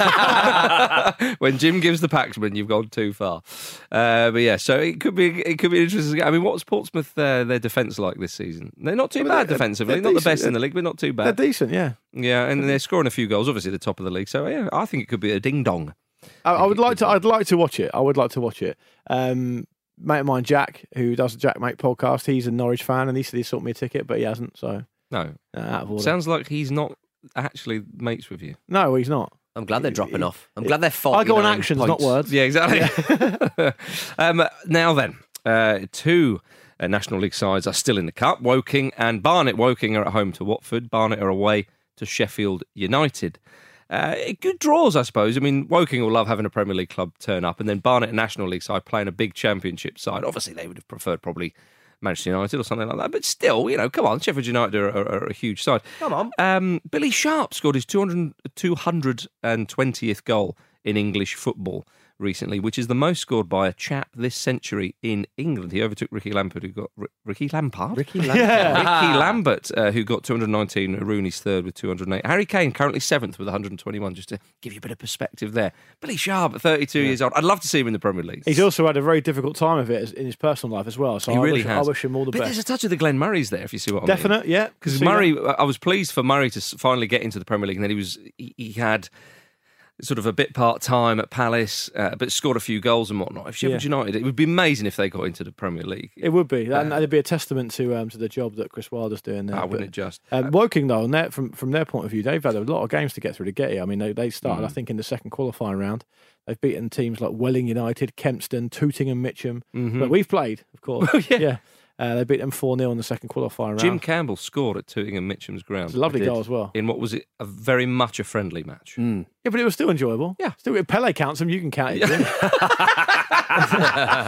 Speaker 2: When Jim gives the Paxman, you've gone too far. Uh, but yeah, so it could be it could be interesting. I mean, what's Portsmouth uh, their defence like this season? They're not too
Speaker 3: mean,
Speaker 2: bad
Speaker 3: they're-
Speaker 2: defensively.
Speaker 3: they're
Speaker 2: Not the
Speaker 3: decent.
Speaker 2: best in the league, but not too
Speaker 3: They're
Speaker 2: bad.
Speaker 3: decent, yeah.
Speaker 2: Yeah, and they're scoring a few goals. Obviously, the top of the league. So yeah, I think it could be a ding dong.
Speaker 3: I, I would
Speaker 2: it
Speaker 3: like
Speaker 2: could
Speaker 3: to.
Speaker 2: be.
Speaker 3: I'd like to watch it. I would like to watch it. Um, mate of mine, Jack, who does the Jack Mate podcast, he's a Norwich fan, and he said he sorted me a ticket, but he hasn't. So
Speaker 2: No,
Speaker 3: uh, out of order.
Speaker 2: sounds like he's not actually mates with you.
Speaker 3: no, he's not.
Speaker 4: I'm glad they're dropping off. I'm glad they're
Speaker 3: I go on
Speaker 4: forty-nine
Speaker 3: actions,
Speaker 4: points.
Speaker 3: not words.
Speaker 2: Yeah, exactly. um, now then, uh, two uh, National League sides are still in the cup. Woking and Barnet. Woking are at home to Watford. Barnet are away to Sheffield United. Uh, good draws, I suppose. I mean, Woking will love having a Premier League club turn up, and then Barnet, a National League side, playing a big Championship side. Obviously, they would have preferred probably Manchester United or something like that. But still, you know, come on, Sheffield United are, are, are a huge side.
Speaker 4: Come on.
Speaker 2: Um, Billy Sharp scored his two hundred, two hundred twentieth goal in English football recently, which is the most scored by a chap this century in England. He overtook Ricky Lampard, who got R- Ricky Lampard.
Speaker 4: Ricky
Speaker 3: Yeah.
Speaker 2: Ricky Lambert, uh, who got two hundred nineteen. Rooney's third with two hundred eight. Harry Kane currently seventh with one hundred twenty-one. Just to give you a bit of perspective there. Billy Sharp at thirty-two years old. I'd love to see him in the Premier League.
Speaker 3: He's also had a very difficult time of it as- in his personal life as well. So
Speaker 2: He
Speaker 3: I,
Speaker 2: really
Speaker 3: wish,
Speaker 2: has.
Speaker 3: I wish him all the
Speaker 2: but
Speaker 3: best.
Speaker 2: there's a touch of the Glenn Murray's there, if you see what I mean.
Speaker 3: Definite, yeah.
Speaker 2: Because
Speaker 3: See
Speaker 2: Murray,
Speaker 3: that?
Speaker 2: I was pleased for Murray to s- finally get into the Premier League, and then he was he, he had sort of a bit part time at Palace, uh, but scored a few goals and whatnot. If Sheffield
Speaker 3: Yeah.
Speaker 2: United, it would be amazing if they got into the Premier League.
Speaker 3: It would be, and it'd be a testament to um, to the job that Chris Wilder's doing there.
Speaker 2: Ah, wouldn't
Speaker 3: But,
Speaker 2: it just?
Speaker 3: Um, Woking though, on their, from from their point of view, they've had a lot of games to get through to get here. I mean, they they started,
Speaker 2: Mm.
Speaker 3: I think, in the second qualifying round. They've beaten teams like Welling United, Kempston, Tooting, and Mitcham.
Speaker 2: Mhm.
Speaker 3: But we've played, of course.
Speaker 2: Oh, yeah.
Speaker 3: Uh, they beat them four nil in the second qualifying
Speaker 2: Jim
Speaker 3: round.
Speaker 2: Campbell scored at Tooting and Mitcham's ground.
Speaker 3: It's a lovely
Speaker 5: did.
Speaker 3: goal as well.
Speaker 2: In what was it, a very much a friendly match.
Speaker 5: Mm.
Speaker 3: Yeah, but it was still enjoyable.
Speaker 2: Yeah.
Speaker 3: Still, if Pele counts them, you can count it.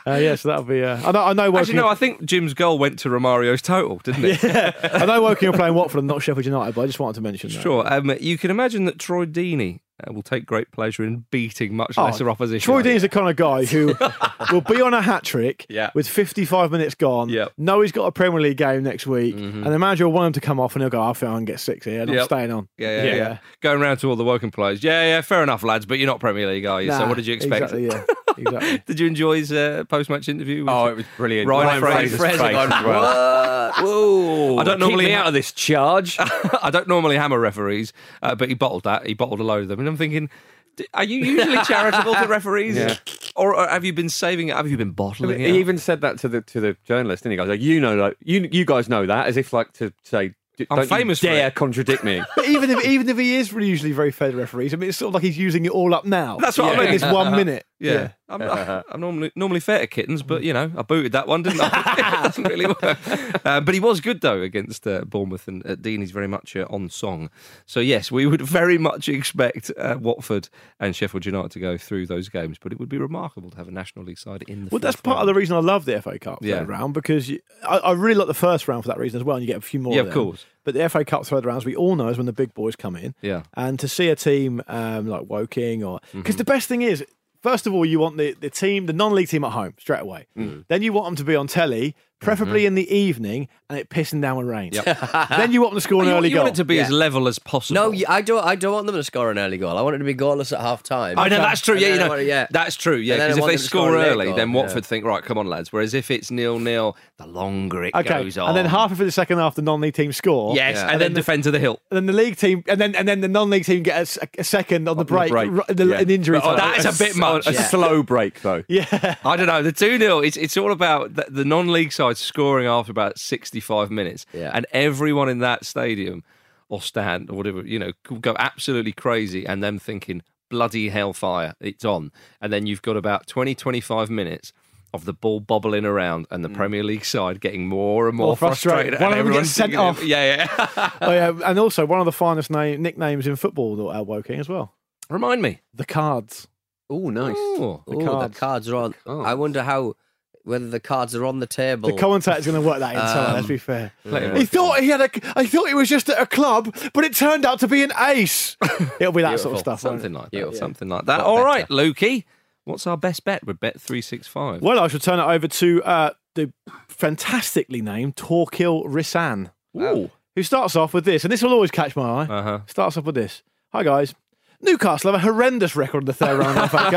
Speaker 3: Uh, yeah, so that'll be. Uh, I know. I know. Woking,
Speaker 2: Actually, no, I think Jim's goal went to Romario's total, didn't it?
Speaker 3: yeah, I know. Woking are playing Watford and not Sheffield United, but I just wanted to mention that.
Speaker 2: Sure. Um, you can imagine that Troy Deeney uh, will take great pleasure in beating much
Speaker 3: Oh,
Speaker 2: lesser opposition.
Speaker 3: Troy Deeney's the kind of guy who will be on a hat trick
Speaker 2: Yeah.
Speaker 3: with fifty-five minutes gone.
Speaker 2: Yep.
Speaker 3: Know he's got a Premier League game next week, and the manager will want him to come off, and he'll go, "I think I can get six here, and I'm
Speaker 2: Yep.
Speaker 3: staying on."
Speaker 2: Yeah, yeah, yeah, Going round to all the Woking players. Yeah, yeah, fair enough, lads, but you're not Premier League, are you? so
Speaker 3: Nah,
Speaker 2: what did you expect?
Speaker 3: Exactly. Yeah. Exactly.
Speaker 2: Did you enjoy his uh, post-match interview? with-
Speaker 5: Oh, it was brilliant.
Speaker 2: Ryan
Speaker 5: Fraser's
Speaker 2: Fraser.
Speaker 5: face as well.
Speaker 4: Whoa.
Speaker 2: I don't
Speaker 5: Keep
Speaker 2: normally
Speaker 5: me out of this charge.
Speaker 2: I don't normally hammer referees, uh, but he bottled that. He bottled a load of them, and I'm thinking, d- are you usually charitable to referees,
Speaker 5: Yeah.
Speaker 2: or, or have you been saving it? Have you been bottling it?
Speaker 5: He
Speaker 2: up?
Speaker 5: even said that to the to the journalist, didn't he? He goes, like, you know, like, you you guys know that, as if like to say, "D-
Speaker 2: I'm
Speaker 5: don't
Speaker 2: famous
Speaker 5: you
Speaker 2: for
Speaker 5: dare
Speaker 2: it."
Speaker 5: contradict me.
Speaker 3: But even if even if he is usually very fair to referees, I mean, it's sort of like he's using it all up now.
Speaker 2: That's what I
Speaker 3: in
Speaker 2: mean.
Speaker 3: this one minute.
Speaker 2: Yeah, I'm, I'm normally normally fair to kittens, but you know, I booted that one, didn't I? It doesn't really work. Uh, but he was good though against uh, Bournemouth, and uh, Deeney's very much uh, on song. So yes, we would very much expect uh, Watford and Sheffield United to go through those games, but it would be remarkable to have a National League side in the.
Speaker 3: Well, that's
Speaker 2: fourth
Speaker 3: part
Speaker 2: round.
Speaker 3: of the reason I love the F A Cup third
Speaker 2: Yeah.
Speaker 3: round, because you, I, I really like the first round for that reason as well, and you get a few more.
Speaker 2: Yeah,
Speaker 3: of
Speaker 2: of
Speaker 3: them.
Speaker 2: course.
Speaker 3: But the F A Cup third rounds, we all know, is when the big boys come in.
Speaker 2: Yeah.
Speaker 3: And to see a team um, like Woking, or
Speaker 2: Mm-hmm.
Speaker 3: because the best thing is, first of all, you want the, the team, the non-league team at home straight away.
Speaker 2: Mm.
Speaker 3: Then you want them to be on telly, preferably in the evening, and it pissing down with rain. Then you want them to score
Speaker 2: Well,
Speaker 3: an
Speaker 2: you,
Speaker 3: early
Speaker 2: you
Speaker 3: goal.
Speaker 2: want it to be as
Speaker 4: Yeah.
Speaker 2: level as possible.
Speaker 4: No, you- I don't. I don't want them to score an early goal. I want it to be goalless at half time.
Speaker 2: I know that's true.
Speaker 4: And
Speaker 2: Yeah,
Speaker 4: then
Speaker 2: you
Speaker 4: I
Speaker 2: know,
Speaker 4: want it- yeah.
Speaker 2: that's true. Yeah,
Speaker 4: And then I
Speaker 2: because if
Speaker 4: want
Speaker 2: they
Speaker 4: them to score
Speaker 2: score
Speaker 4: a late
Speaker 2: early,
Speaker 4: goal,
Speaker 2: then
Speaker 4: yeah.
Speaker 2: Watford think, right, come on, lads. Whereas if it's nil nil, the longer it
Speaker 3: Okay,
Speaker 2: goes on,
Speaker 3: and then halfway through the second half, the non-league team score.
Speaker 2: yes,
Speaker 4: Yeah.
Speaker 2: and, then, defend to the hilt.
Speaker 3: And then the league team, and then and then the non-league team get a s- a, second on the break,
Speaker 5: break,
Speaker 3: r- the-
Speaker 5: yeah.
Speaker 3: an injury
Speaker 2: But, oh,
Speaker 3: time.
Speaker 2: that is a bit much.
Speaker 5: A
Speaker 4: Yeah.
Speaker 5: slow break though.
Speaker 3: Yeah,
Speaker 2: I don't know. The two nil, it's, it's all about the, the non-league side scoring after about sixty-five minutes.
Speaker 4: Yeah.
Speaker 2: And everyone in that stadium or stand or whatever, you know, could go absolutely crazy and them thinking, bloody hellfire, it's on. And then you've got about twenty, twenty-five minutes of the ball bobbling around and the Premier League side getting more and more,
Speaker 3: More frustrated.
Speaker 2: frustrated.
Speaker 3: One
Speaker 2: and
Speaker 3: of them gets
Speaker 2: everyone's
Speaker 3: sent
Speaker 2: thinking,
Speaker 3: off.
Speaker 2: Yeah, yeah.
Speaker 3: oh, yeah, and also one of the finest name, nicknames in football at Woking as well.
Speaker 2: Remind me.
Speaker 3: The Cards.
Speaker 5: Oh, nice.
Speaker 2: Oh.
Speaker 4: Ooh,
Speaker 3: cards.
Speaker 4: the cards are on.
Speaker 5: cards.
Speaker 4: I wonder how whether the cards are on the table.
Speaker 3: The commentator's going to work that in. so
Speaker 4: Um,
Speaker 3: let's be fair.
Speaker 2: Let
Speaker 3: He thought he had a. I thought he was just at a club, but it turned out to be an ace. It'll be that sort of
Speaker 4: Beautiful.
Speaker 3: stuff. won't it?
Speaker 2: Something like that.
Speaker 4: Beautiful.
Speaker 2: Something like that.
Speaker 4: Got
Speaker 2: All
Speaker 4: better.
Speaker 2: right, Lukey. What's our best bet with Bet three sixty-five?
Speaker 3: Well, I should turn it over to uh, the fantastically named Torquil Rissan,
Speaker 2: Ooh.
Speaker 3: who starts off with this, and this will always catch my eye.
Speaker 2: Uh-huh.
Speaker 3: Starts off with this. Hi guys. Newcastle have a horrendous record in the third round of the F A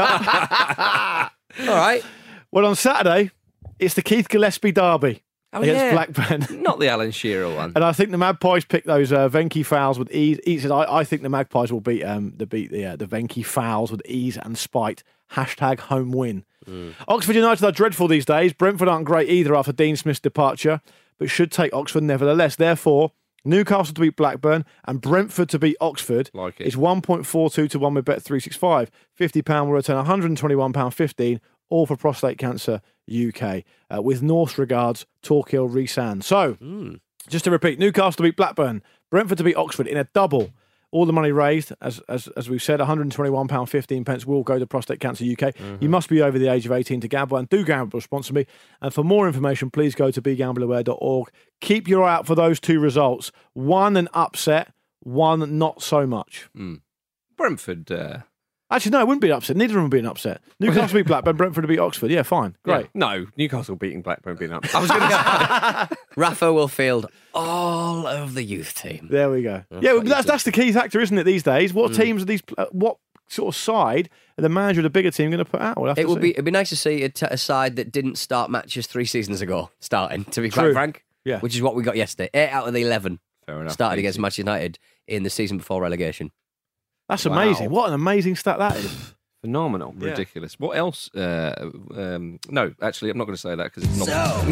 Speaker 3: Cup.
Speaker 4: All right.
Speaker 3: Well, on Saturday, it's the Keith Gillespie derby
Speaker 2: Oh,
Speaker 3: against
Speaker 2: yeah.
Speaker 3: Blackburn.
Speaker 2: Not the Alan Shearer one.
Speaker 3: And I think the Magpies picked those uh, Venky fouls with ease. He said, I, I think the Magpies will beat um, the beat the uh, the Venky fouls with ease and spite. Hashtag home win. Oxford United are dreadful these days. Brentford aren't great either after Dean Smith's departure, but should take Oxford nevertheless. Therefore, Newcastle to beat Blackburn and Brentford to beat Oxford
Speaker 2: Like it.
Speaker 3: is one point four two to one with Bet three sixty-five. fifty pounds will return one hundred twenty-one pounds fifteen, all for Prostate Cancer U K. Uh, with North's regards, Torquil Rissan. So, just to repeat, Newcastle to beat Blackburn, Brentford to beat Oxford in a double. All the money raised, as as, as we've said, one hundred twenty-one pounds fifteen pence will go to Prostate Cancer U K. You must be over the age of eighteen to gamble, and do gamble responsibly. And for more information, please go to be gamble aware dot org. Keep your eye out for those two results. One an upset, one not so much.
Speaker 2: Brentford. Uh,
Speaker 3: Actually, no, it wouldn't be an upset. Neither of them would be an upset. Newcastle beat Blackburn, Brentford to beat Oxford. Yeah, fine. Great.
Speaker 5: No, Newcastle beating Blackburn being up.
Speaker 2: I was going to say.
Speaker 4: Rafa will field all of the youth team.
Speaker 3: There we go.
Speaker 4: That's
Speaker 3: yeah,
Speaker 4: what
Speaker 3: well,
Speaker 4: you
Speaker 3: that's
Speaker 4: said.
Speaker 3: that's the key factor, isn't it? These days, what teams are these? Uh, what sort of side are the manager of the bigger team going to put out? We'll have
Speaker 4: It
Speaker 3: to
Speaker 4: would
Speaker 3: see.
Speaker 4: be it'd be nice to see a, t- a side that didn't start matches three seasons ago starting. To be quite
Speaker 3: True.
Speaker 4: frank,
Speaker 3: Yeah.
Speaker 4: which is what we got yesterday. Eight out of the eleven
Speaker 2: Fair enough.
Speaker 4: started against Manchester United in the season before relegation.
Speaker 3: That's
Speaker 2: Wow.
Speaker 3: amazing. What an amazing stat that is.
Speaker 5: Phenomenal.
Speaker 2: Ridiculous. What else? Uh, um, no, actually, I'm not going to say that because it's not.
Speaker 7: So,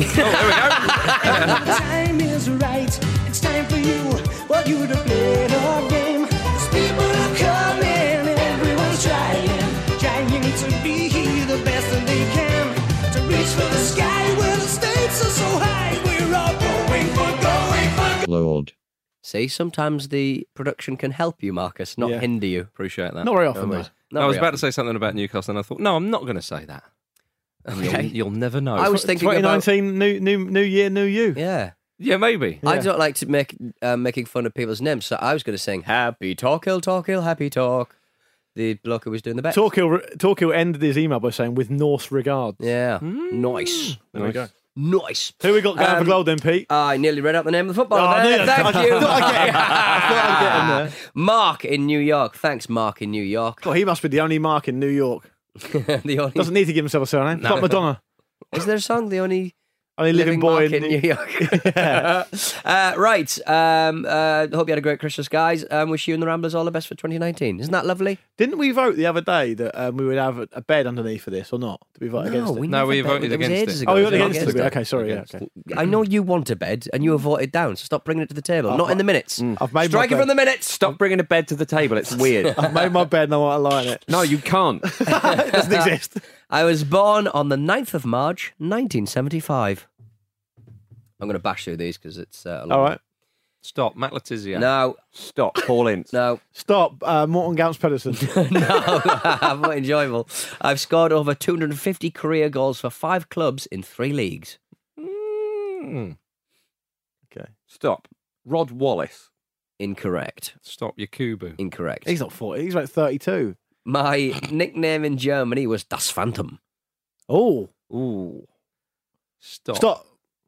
Speaker 2: Oh,
Speaker 7: the time is right. It's time for you. Want you to play the game. 'Cause people are coming, everyone's trying, trying to be the best that they can. To reach for the sky where the stakes are so high. We're all going for, going for.
Speaker 8: Lord.
Speaker 4: See, sometimes the production can help you, Marcus, not
Speaker 3: Yeah.
Speaker 4: hinder you.
Speaker 2: Appreciate that.
Speaker 3: Not very often,
Speaker 4: No
Speaker 3: though.
Speaker 4: worries. Not
Speaker 2: I was
Speaker 4: very
Speaker 2: about
Speaker 4: often.
Speaker 2: to say something about Newcastle, and I thought, no, I'm not going to say that. And
Speaker 4: Okay.
Speaker 2: You'll, you'll never know.
Speaker 4: I was thinking
Speaker 3: twenty
Speaker 4: about...
Speaker 3: nineteen, new, new, new year, new you.
Speaker 4: Yeah.
Speaker 2: yeah, maybe.
Speaker 4: I
Speaker 3: Yeah.
Speaker 4: don't like to make uh, making fun of people's names, so I was going to sing Happy Talk Hill, Talk Hill, Happy Talk. The bloke who was doing the bet.
Speaker 3: Torquil, Torquil ended his email by saying, with Norse regards.
Speaker 4: Yeah. Nice.
Speaker 3: There we go.
Speaker 4: Nice.
Speaker 3: Who we got going
Speaker 4: Um,
Speaker 3: for gold then, Pete?
Speaker 4: I nearly read out the name of the footballer.
Speaker 3: Oh, I
Speaker 4: there.
Speaker 3: knew that.
Speaker 4: Thank
Speaker 3: I
Speaker 4: you.
Speaker 3: thought I'd get him. I thought I'd get him there.
Speaker 4: Mark in New York. Thanks, Mark in New York.
Speaker 3: God, he must be the only Mark in New York.
Speaker 4: the only,
Speaker 3: Doesn't need to give himself a surname. It's like Madonna.
Speaker 4: is there a song? The only
Speaker 3: Only living, boy
Speaker 4: Mark in New York. uh, right. Um, uh, hope you had a great Christmas, guys. Um, wish you and the Ramblers all the best for twenty nineteen. Isn't that lovely?
Speaker 3: Didn't we vote the other day that um, we would have a, a bed underneath for this or not? Did we vote against it?
Speaker 2: No,
Speaker 4: never
Speaker 2: we
Speaker 4: bet.
Speaker 2: voted
Speaker 4: It was
Speaker 2: against
Speaker 4: ages
Speaker 2: it.
Speaker 4: ago.
Speaker 3: Oh, we
Speaker 4: It
Speaker 3: voted
Speaker 4: was
Speaker 3: against it.
Speaker 4: it.
Speaker 3: Okay, sorry. Yeah,
Speaker 2: Against
Speaker 3: okay.
Speaker 4: I know you want a bed and you have voted down, so stop bringing it to the table. Not in the minutes.
Speaker 3: I've made
Speaker 4: Strike
Speaker 3: my
Speaker 4: it from
Speaker 3: bed.
Speaker 4: the minutes.
Speaker 5: Stop bringing a bed to the table. It's weird.
Speaker 3: I've made my bed and I want to lie in it.
Speaker 5: No, you can't.
Speaker 3: It doesn't exist.
Speaker 4: I was born on the ninth of March, nineteen seventy-five. I'm going to bash through these because it's uh, a long
Speaker 3: All right.
Speaker 2: Stop. Matt Letizia.
Speaker 4: No,
Speaker 5: Stop, Paul Ince.
Speaker 4: no,
Speaker 3: Stop. Uh, Morton Gamps Pedersen.
Speaker 4: no. Not enjoyable. I've scored over two hundred fifty career goals for five clubs in three leagues.
Speaker 2: Mm.
Speaker 3: Okay.
Speaker 5: Stop. Rod Wallace.
Speaker 4: Incorrect.
Speaker 2: Stop Yakubu.
Speaker 4: Incorrect.
Speaker 3: He's not forty. He's about thirty-two.
Speaker 4: My nickname in Germany was Das Phantom.
Speaker 3: Oh.
Speaker 5: Ooh.
Speaker 2: Stop.
Speaker 3: Stop.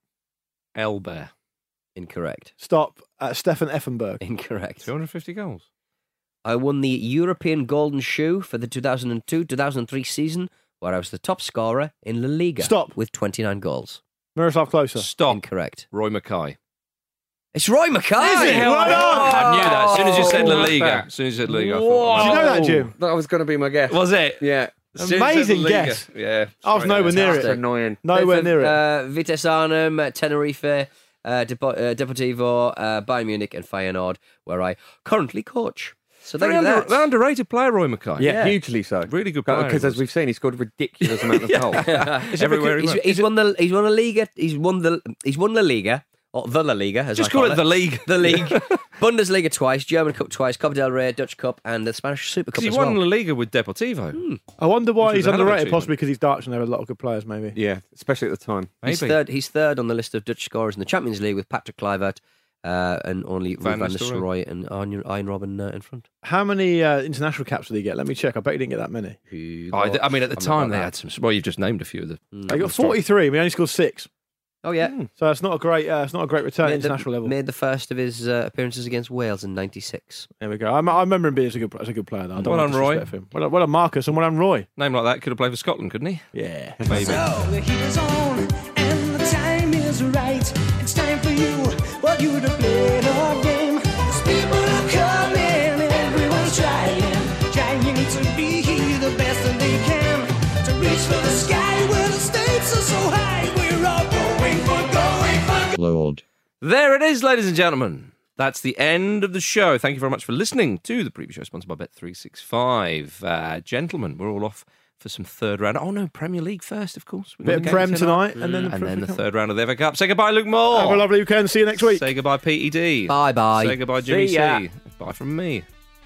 Speaker 2: Elbear.
Speaker 4: Incorrect.
Speaker 3: Stop. Uh, Stefan Effenberg.
Speaker 4: Incorrect.
Speaker 2: two hundred fifty goals.
Speaker 4: I won the European Golden Shoe for the two thousand two two thousand three season, where I was the top scorer in La Liga.
Speaker 3: Stop.
Speaker 4: With twenty-nine goals.
Speaker 3: Miroslav Klose.
Speaker 2: Stop.
Speaker 4: Incorrect.
Speaker 2: Roy Mackay.
Speaker 4: It's Roy Mackay.
Speaker 3: Is it? Right on.
Speaker 2: I knew that. As soon as you said La
Speaker 5: Oh,
Speaker 2: Liga.
Speaker 5: that.
Speaker 2: As soon as you said La Liga. I
Speaker 3: Did
Speaker 2: thought,
Speaker 3: you know that, Jim?
Speaker 5: That was going to be my guess.
Speaker 2: Was it?
Speaker 5: Yeah.
Speaker 2: As soon as you said
Speaker 3: Amazing
Speaker 2: La Liga.
Speaker 3: guess.
Speaker 2: Yeah.
Speaker 3: I was
Speaker 2: straight
Speaker 3: nowhere
Speaker 2: there.
Speaker 3: near
Speaker 5: That's
Speaker 3: it.
Speaker 5: annoying.
Speaker 3: Nowhere
Speaker 4: Both
Speaker 3: near
Speaker 4: of,
Speaker 3: it.
Speaker 4: Uh, Vitesse Arnhem, uh, Tenerife, uh, Depo- uh, Deportivo, uh, Bayern Munich, and Feyenoord, where I currently coach. So thank
Speaker 2: Very
Speaker 4: you for
Speaker 2: under,
Speaker 4: that.
Speaker 2: underrated player, Roy Mackay.
Speaker 5: Yeah,
Speaker 4: Yeah.
Speaker 5: hugely so.
Speaker 2: Really good player
Speaker 5: Because
Speaker 2: he
Speaker 5: as
Speaker 2: was.
Speaker 5: we've seen, he scored a ridiculous amount of goals.
Speaker 2: Everywhere he
Speaker 4: He's,
Speaker 2: went.
Speaker 4: he's won the he's won a Liga. He's won the he's won La Liga or the La Liga. As
Speaker 2: Just
Speaker 4: I
Speaker 2: call
Speaker 4: call
Speaker 2: it the league.
Speaker 4: The league, Bundesliga twice, German Cup twice, Copa del Rey, Dutch Cup, and the Spanish Super Cup
Speaker 2: Because he
Speaker 4: as
Speaker 2: won
Speaker 4: well.
Speaker 2: La Liga with Deportivo.
Speaker 3: I wonder why
Speaker 2: Which
Speaker 3: he's
Speaker 2: was a hell of an
Speaker 3: underrated,
Speaker 2: achievement.
Speaker 3: possibly because he's Dutch and there are a lot of good players, maybe.
Speaker 5: Yeah, especially at the time.
Speaker 4: He's
Speaker 2: Maybe.
Speaker 4: third. He's third on the list of Dutch scorers in the Champions League with Patrick Kluivert uh, and only
Speaker 2: Van
Speaker 4: Van, Van
Speaker 2: Nistelrooy.
Speaker 4: Nistelrooy and Arjen Arjen Robben uh, in front.
Speaker 3: How many uh, international caps did he get? Let me check. I bet he didn't get that many.
Speaker 4: Who
Speaker 2: Oh, I,
Speaker 4: got-
Speaker 2: I mean, at the
Speaker 4: I'm not
Speaker 2: time,
Speaker 4: about
Speaker 2: they
Speaker 4: that.
Speaker 2: had some. Well, you've just named a few of them.
Speaker 4: Mm.
Speaker 3: He got forty-three. We only scored six.
Speaker 4: Oh yeah,
Speaker 3: So it's not a great. Uh, it's not a great return at
Speaker 4: made the,
Speaker 3: international level.
Speaker 4: made the first of his uh, appearances against Wales in ninety-six.
Speaker 3: There we go. I, I remember him being as a good, as a good player. Though. I don't
Speaker 2: Well
Speaker 3: want
Speaker 2: done,
Speaker 3: to
Speaker 2: Roy.
Speaker 3: disrespect him. Well, done- well done, Marcus, and well done, Roy.
Speaker 2: Name like that could have played for Scotland, couldn't he?
Speaker 3: Yeah.
Speaker 2: Maybe.
Speaker 7: So the heat is on and the time is right. It's time for you, well, you to play the game. 'Cause people are coming, everyone's trying, trying to be the best that they can. To reach for the sky where the stakes are so high. We're all going for, going for.
Speaker 8: Lord.
Speaker 2: There it is, ladies and gentlemen. That's the end of the show. Thank you very much for listening to the previous show, sponsored by Bet three sixty-five. Uh, gentlemen, we're all off for some third round. Oh, no, Premier League first, of course. We've got
Speaker 3: Bit of
Speaker 2: the
Speaker 3: Prem
Speaker 2: games
Speaker 3: tonight, and then the
Speaker 2: And
Speaker 3: Prem
Speaker 2: then the
Speaker 3: Cup.
Speaker 2: third round of the Ever Cup. Say goodbye, Luke Moore.
Speaker 3: Have a lovely weekend. See you next week.
Speaker 2: Say goodbye, P E D.
Speaker 4: Bye bye.
Speaker 2: Say goodbye, Jimmy
Speaker 5: See ya.
Speaker 2: C. Bye from me.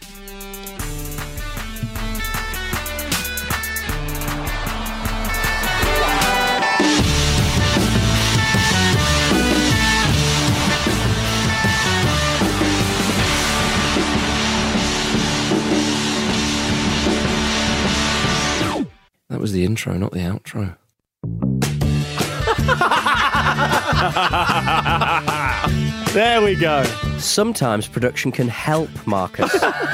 Speaker 2: That was the intro, not the outro.
Speaker 3: There we go.
Speaker 4: Sometimes production can help Marcus.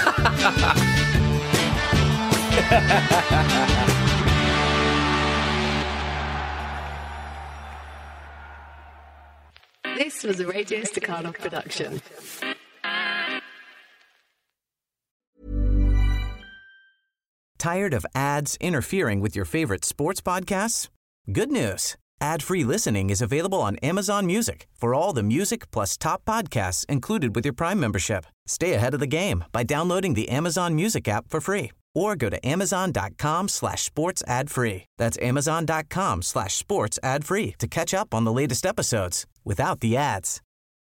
Speaker 9: This was a Radio Staccato production.
Speaker 6: Tired of ads interfering with your favorite sports podcasts? Good news. Ad-free listening is available on Amazon Music for all the music plus top podcasts included with your Prime membership. Stay ahead of the game by downloading the Amazon Music app for free or go to amazon.com slash sports ad free. That's amazon.com slash sports ad free to catch up on the latest episodes without the ads.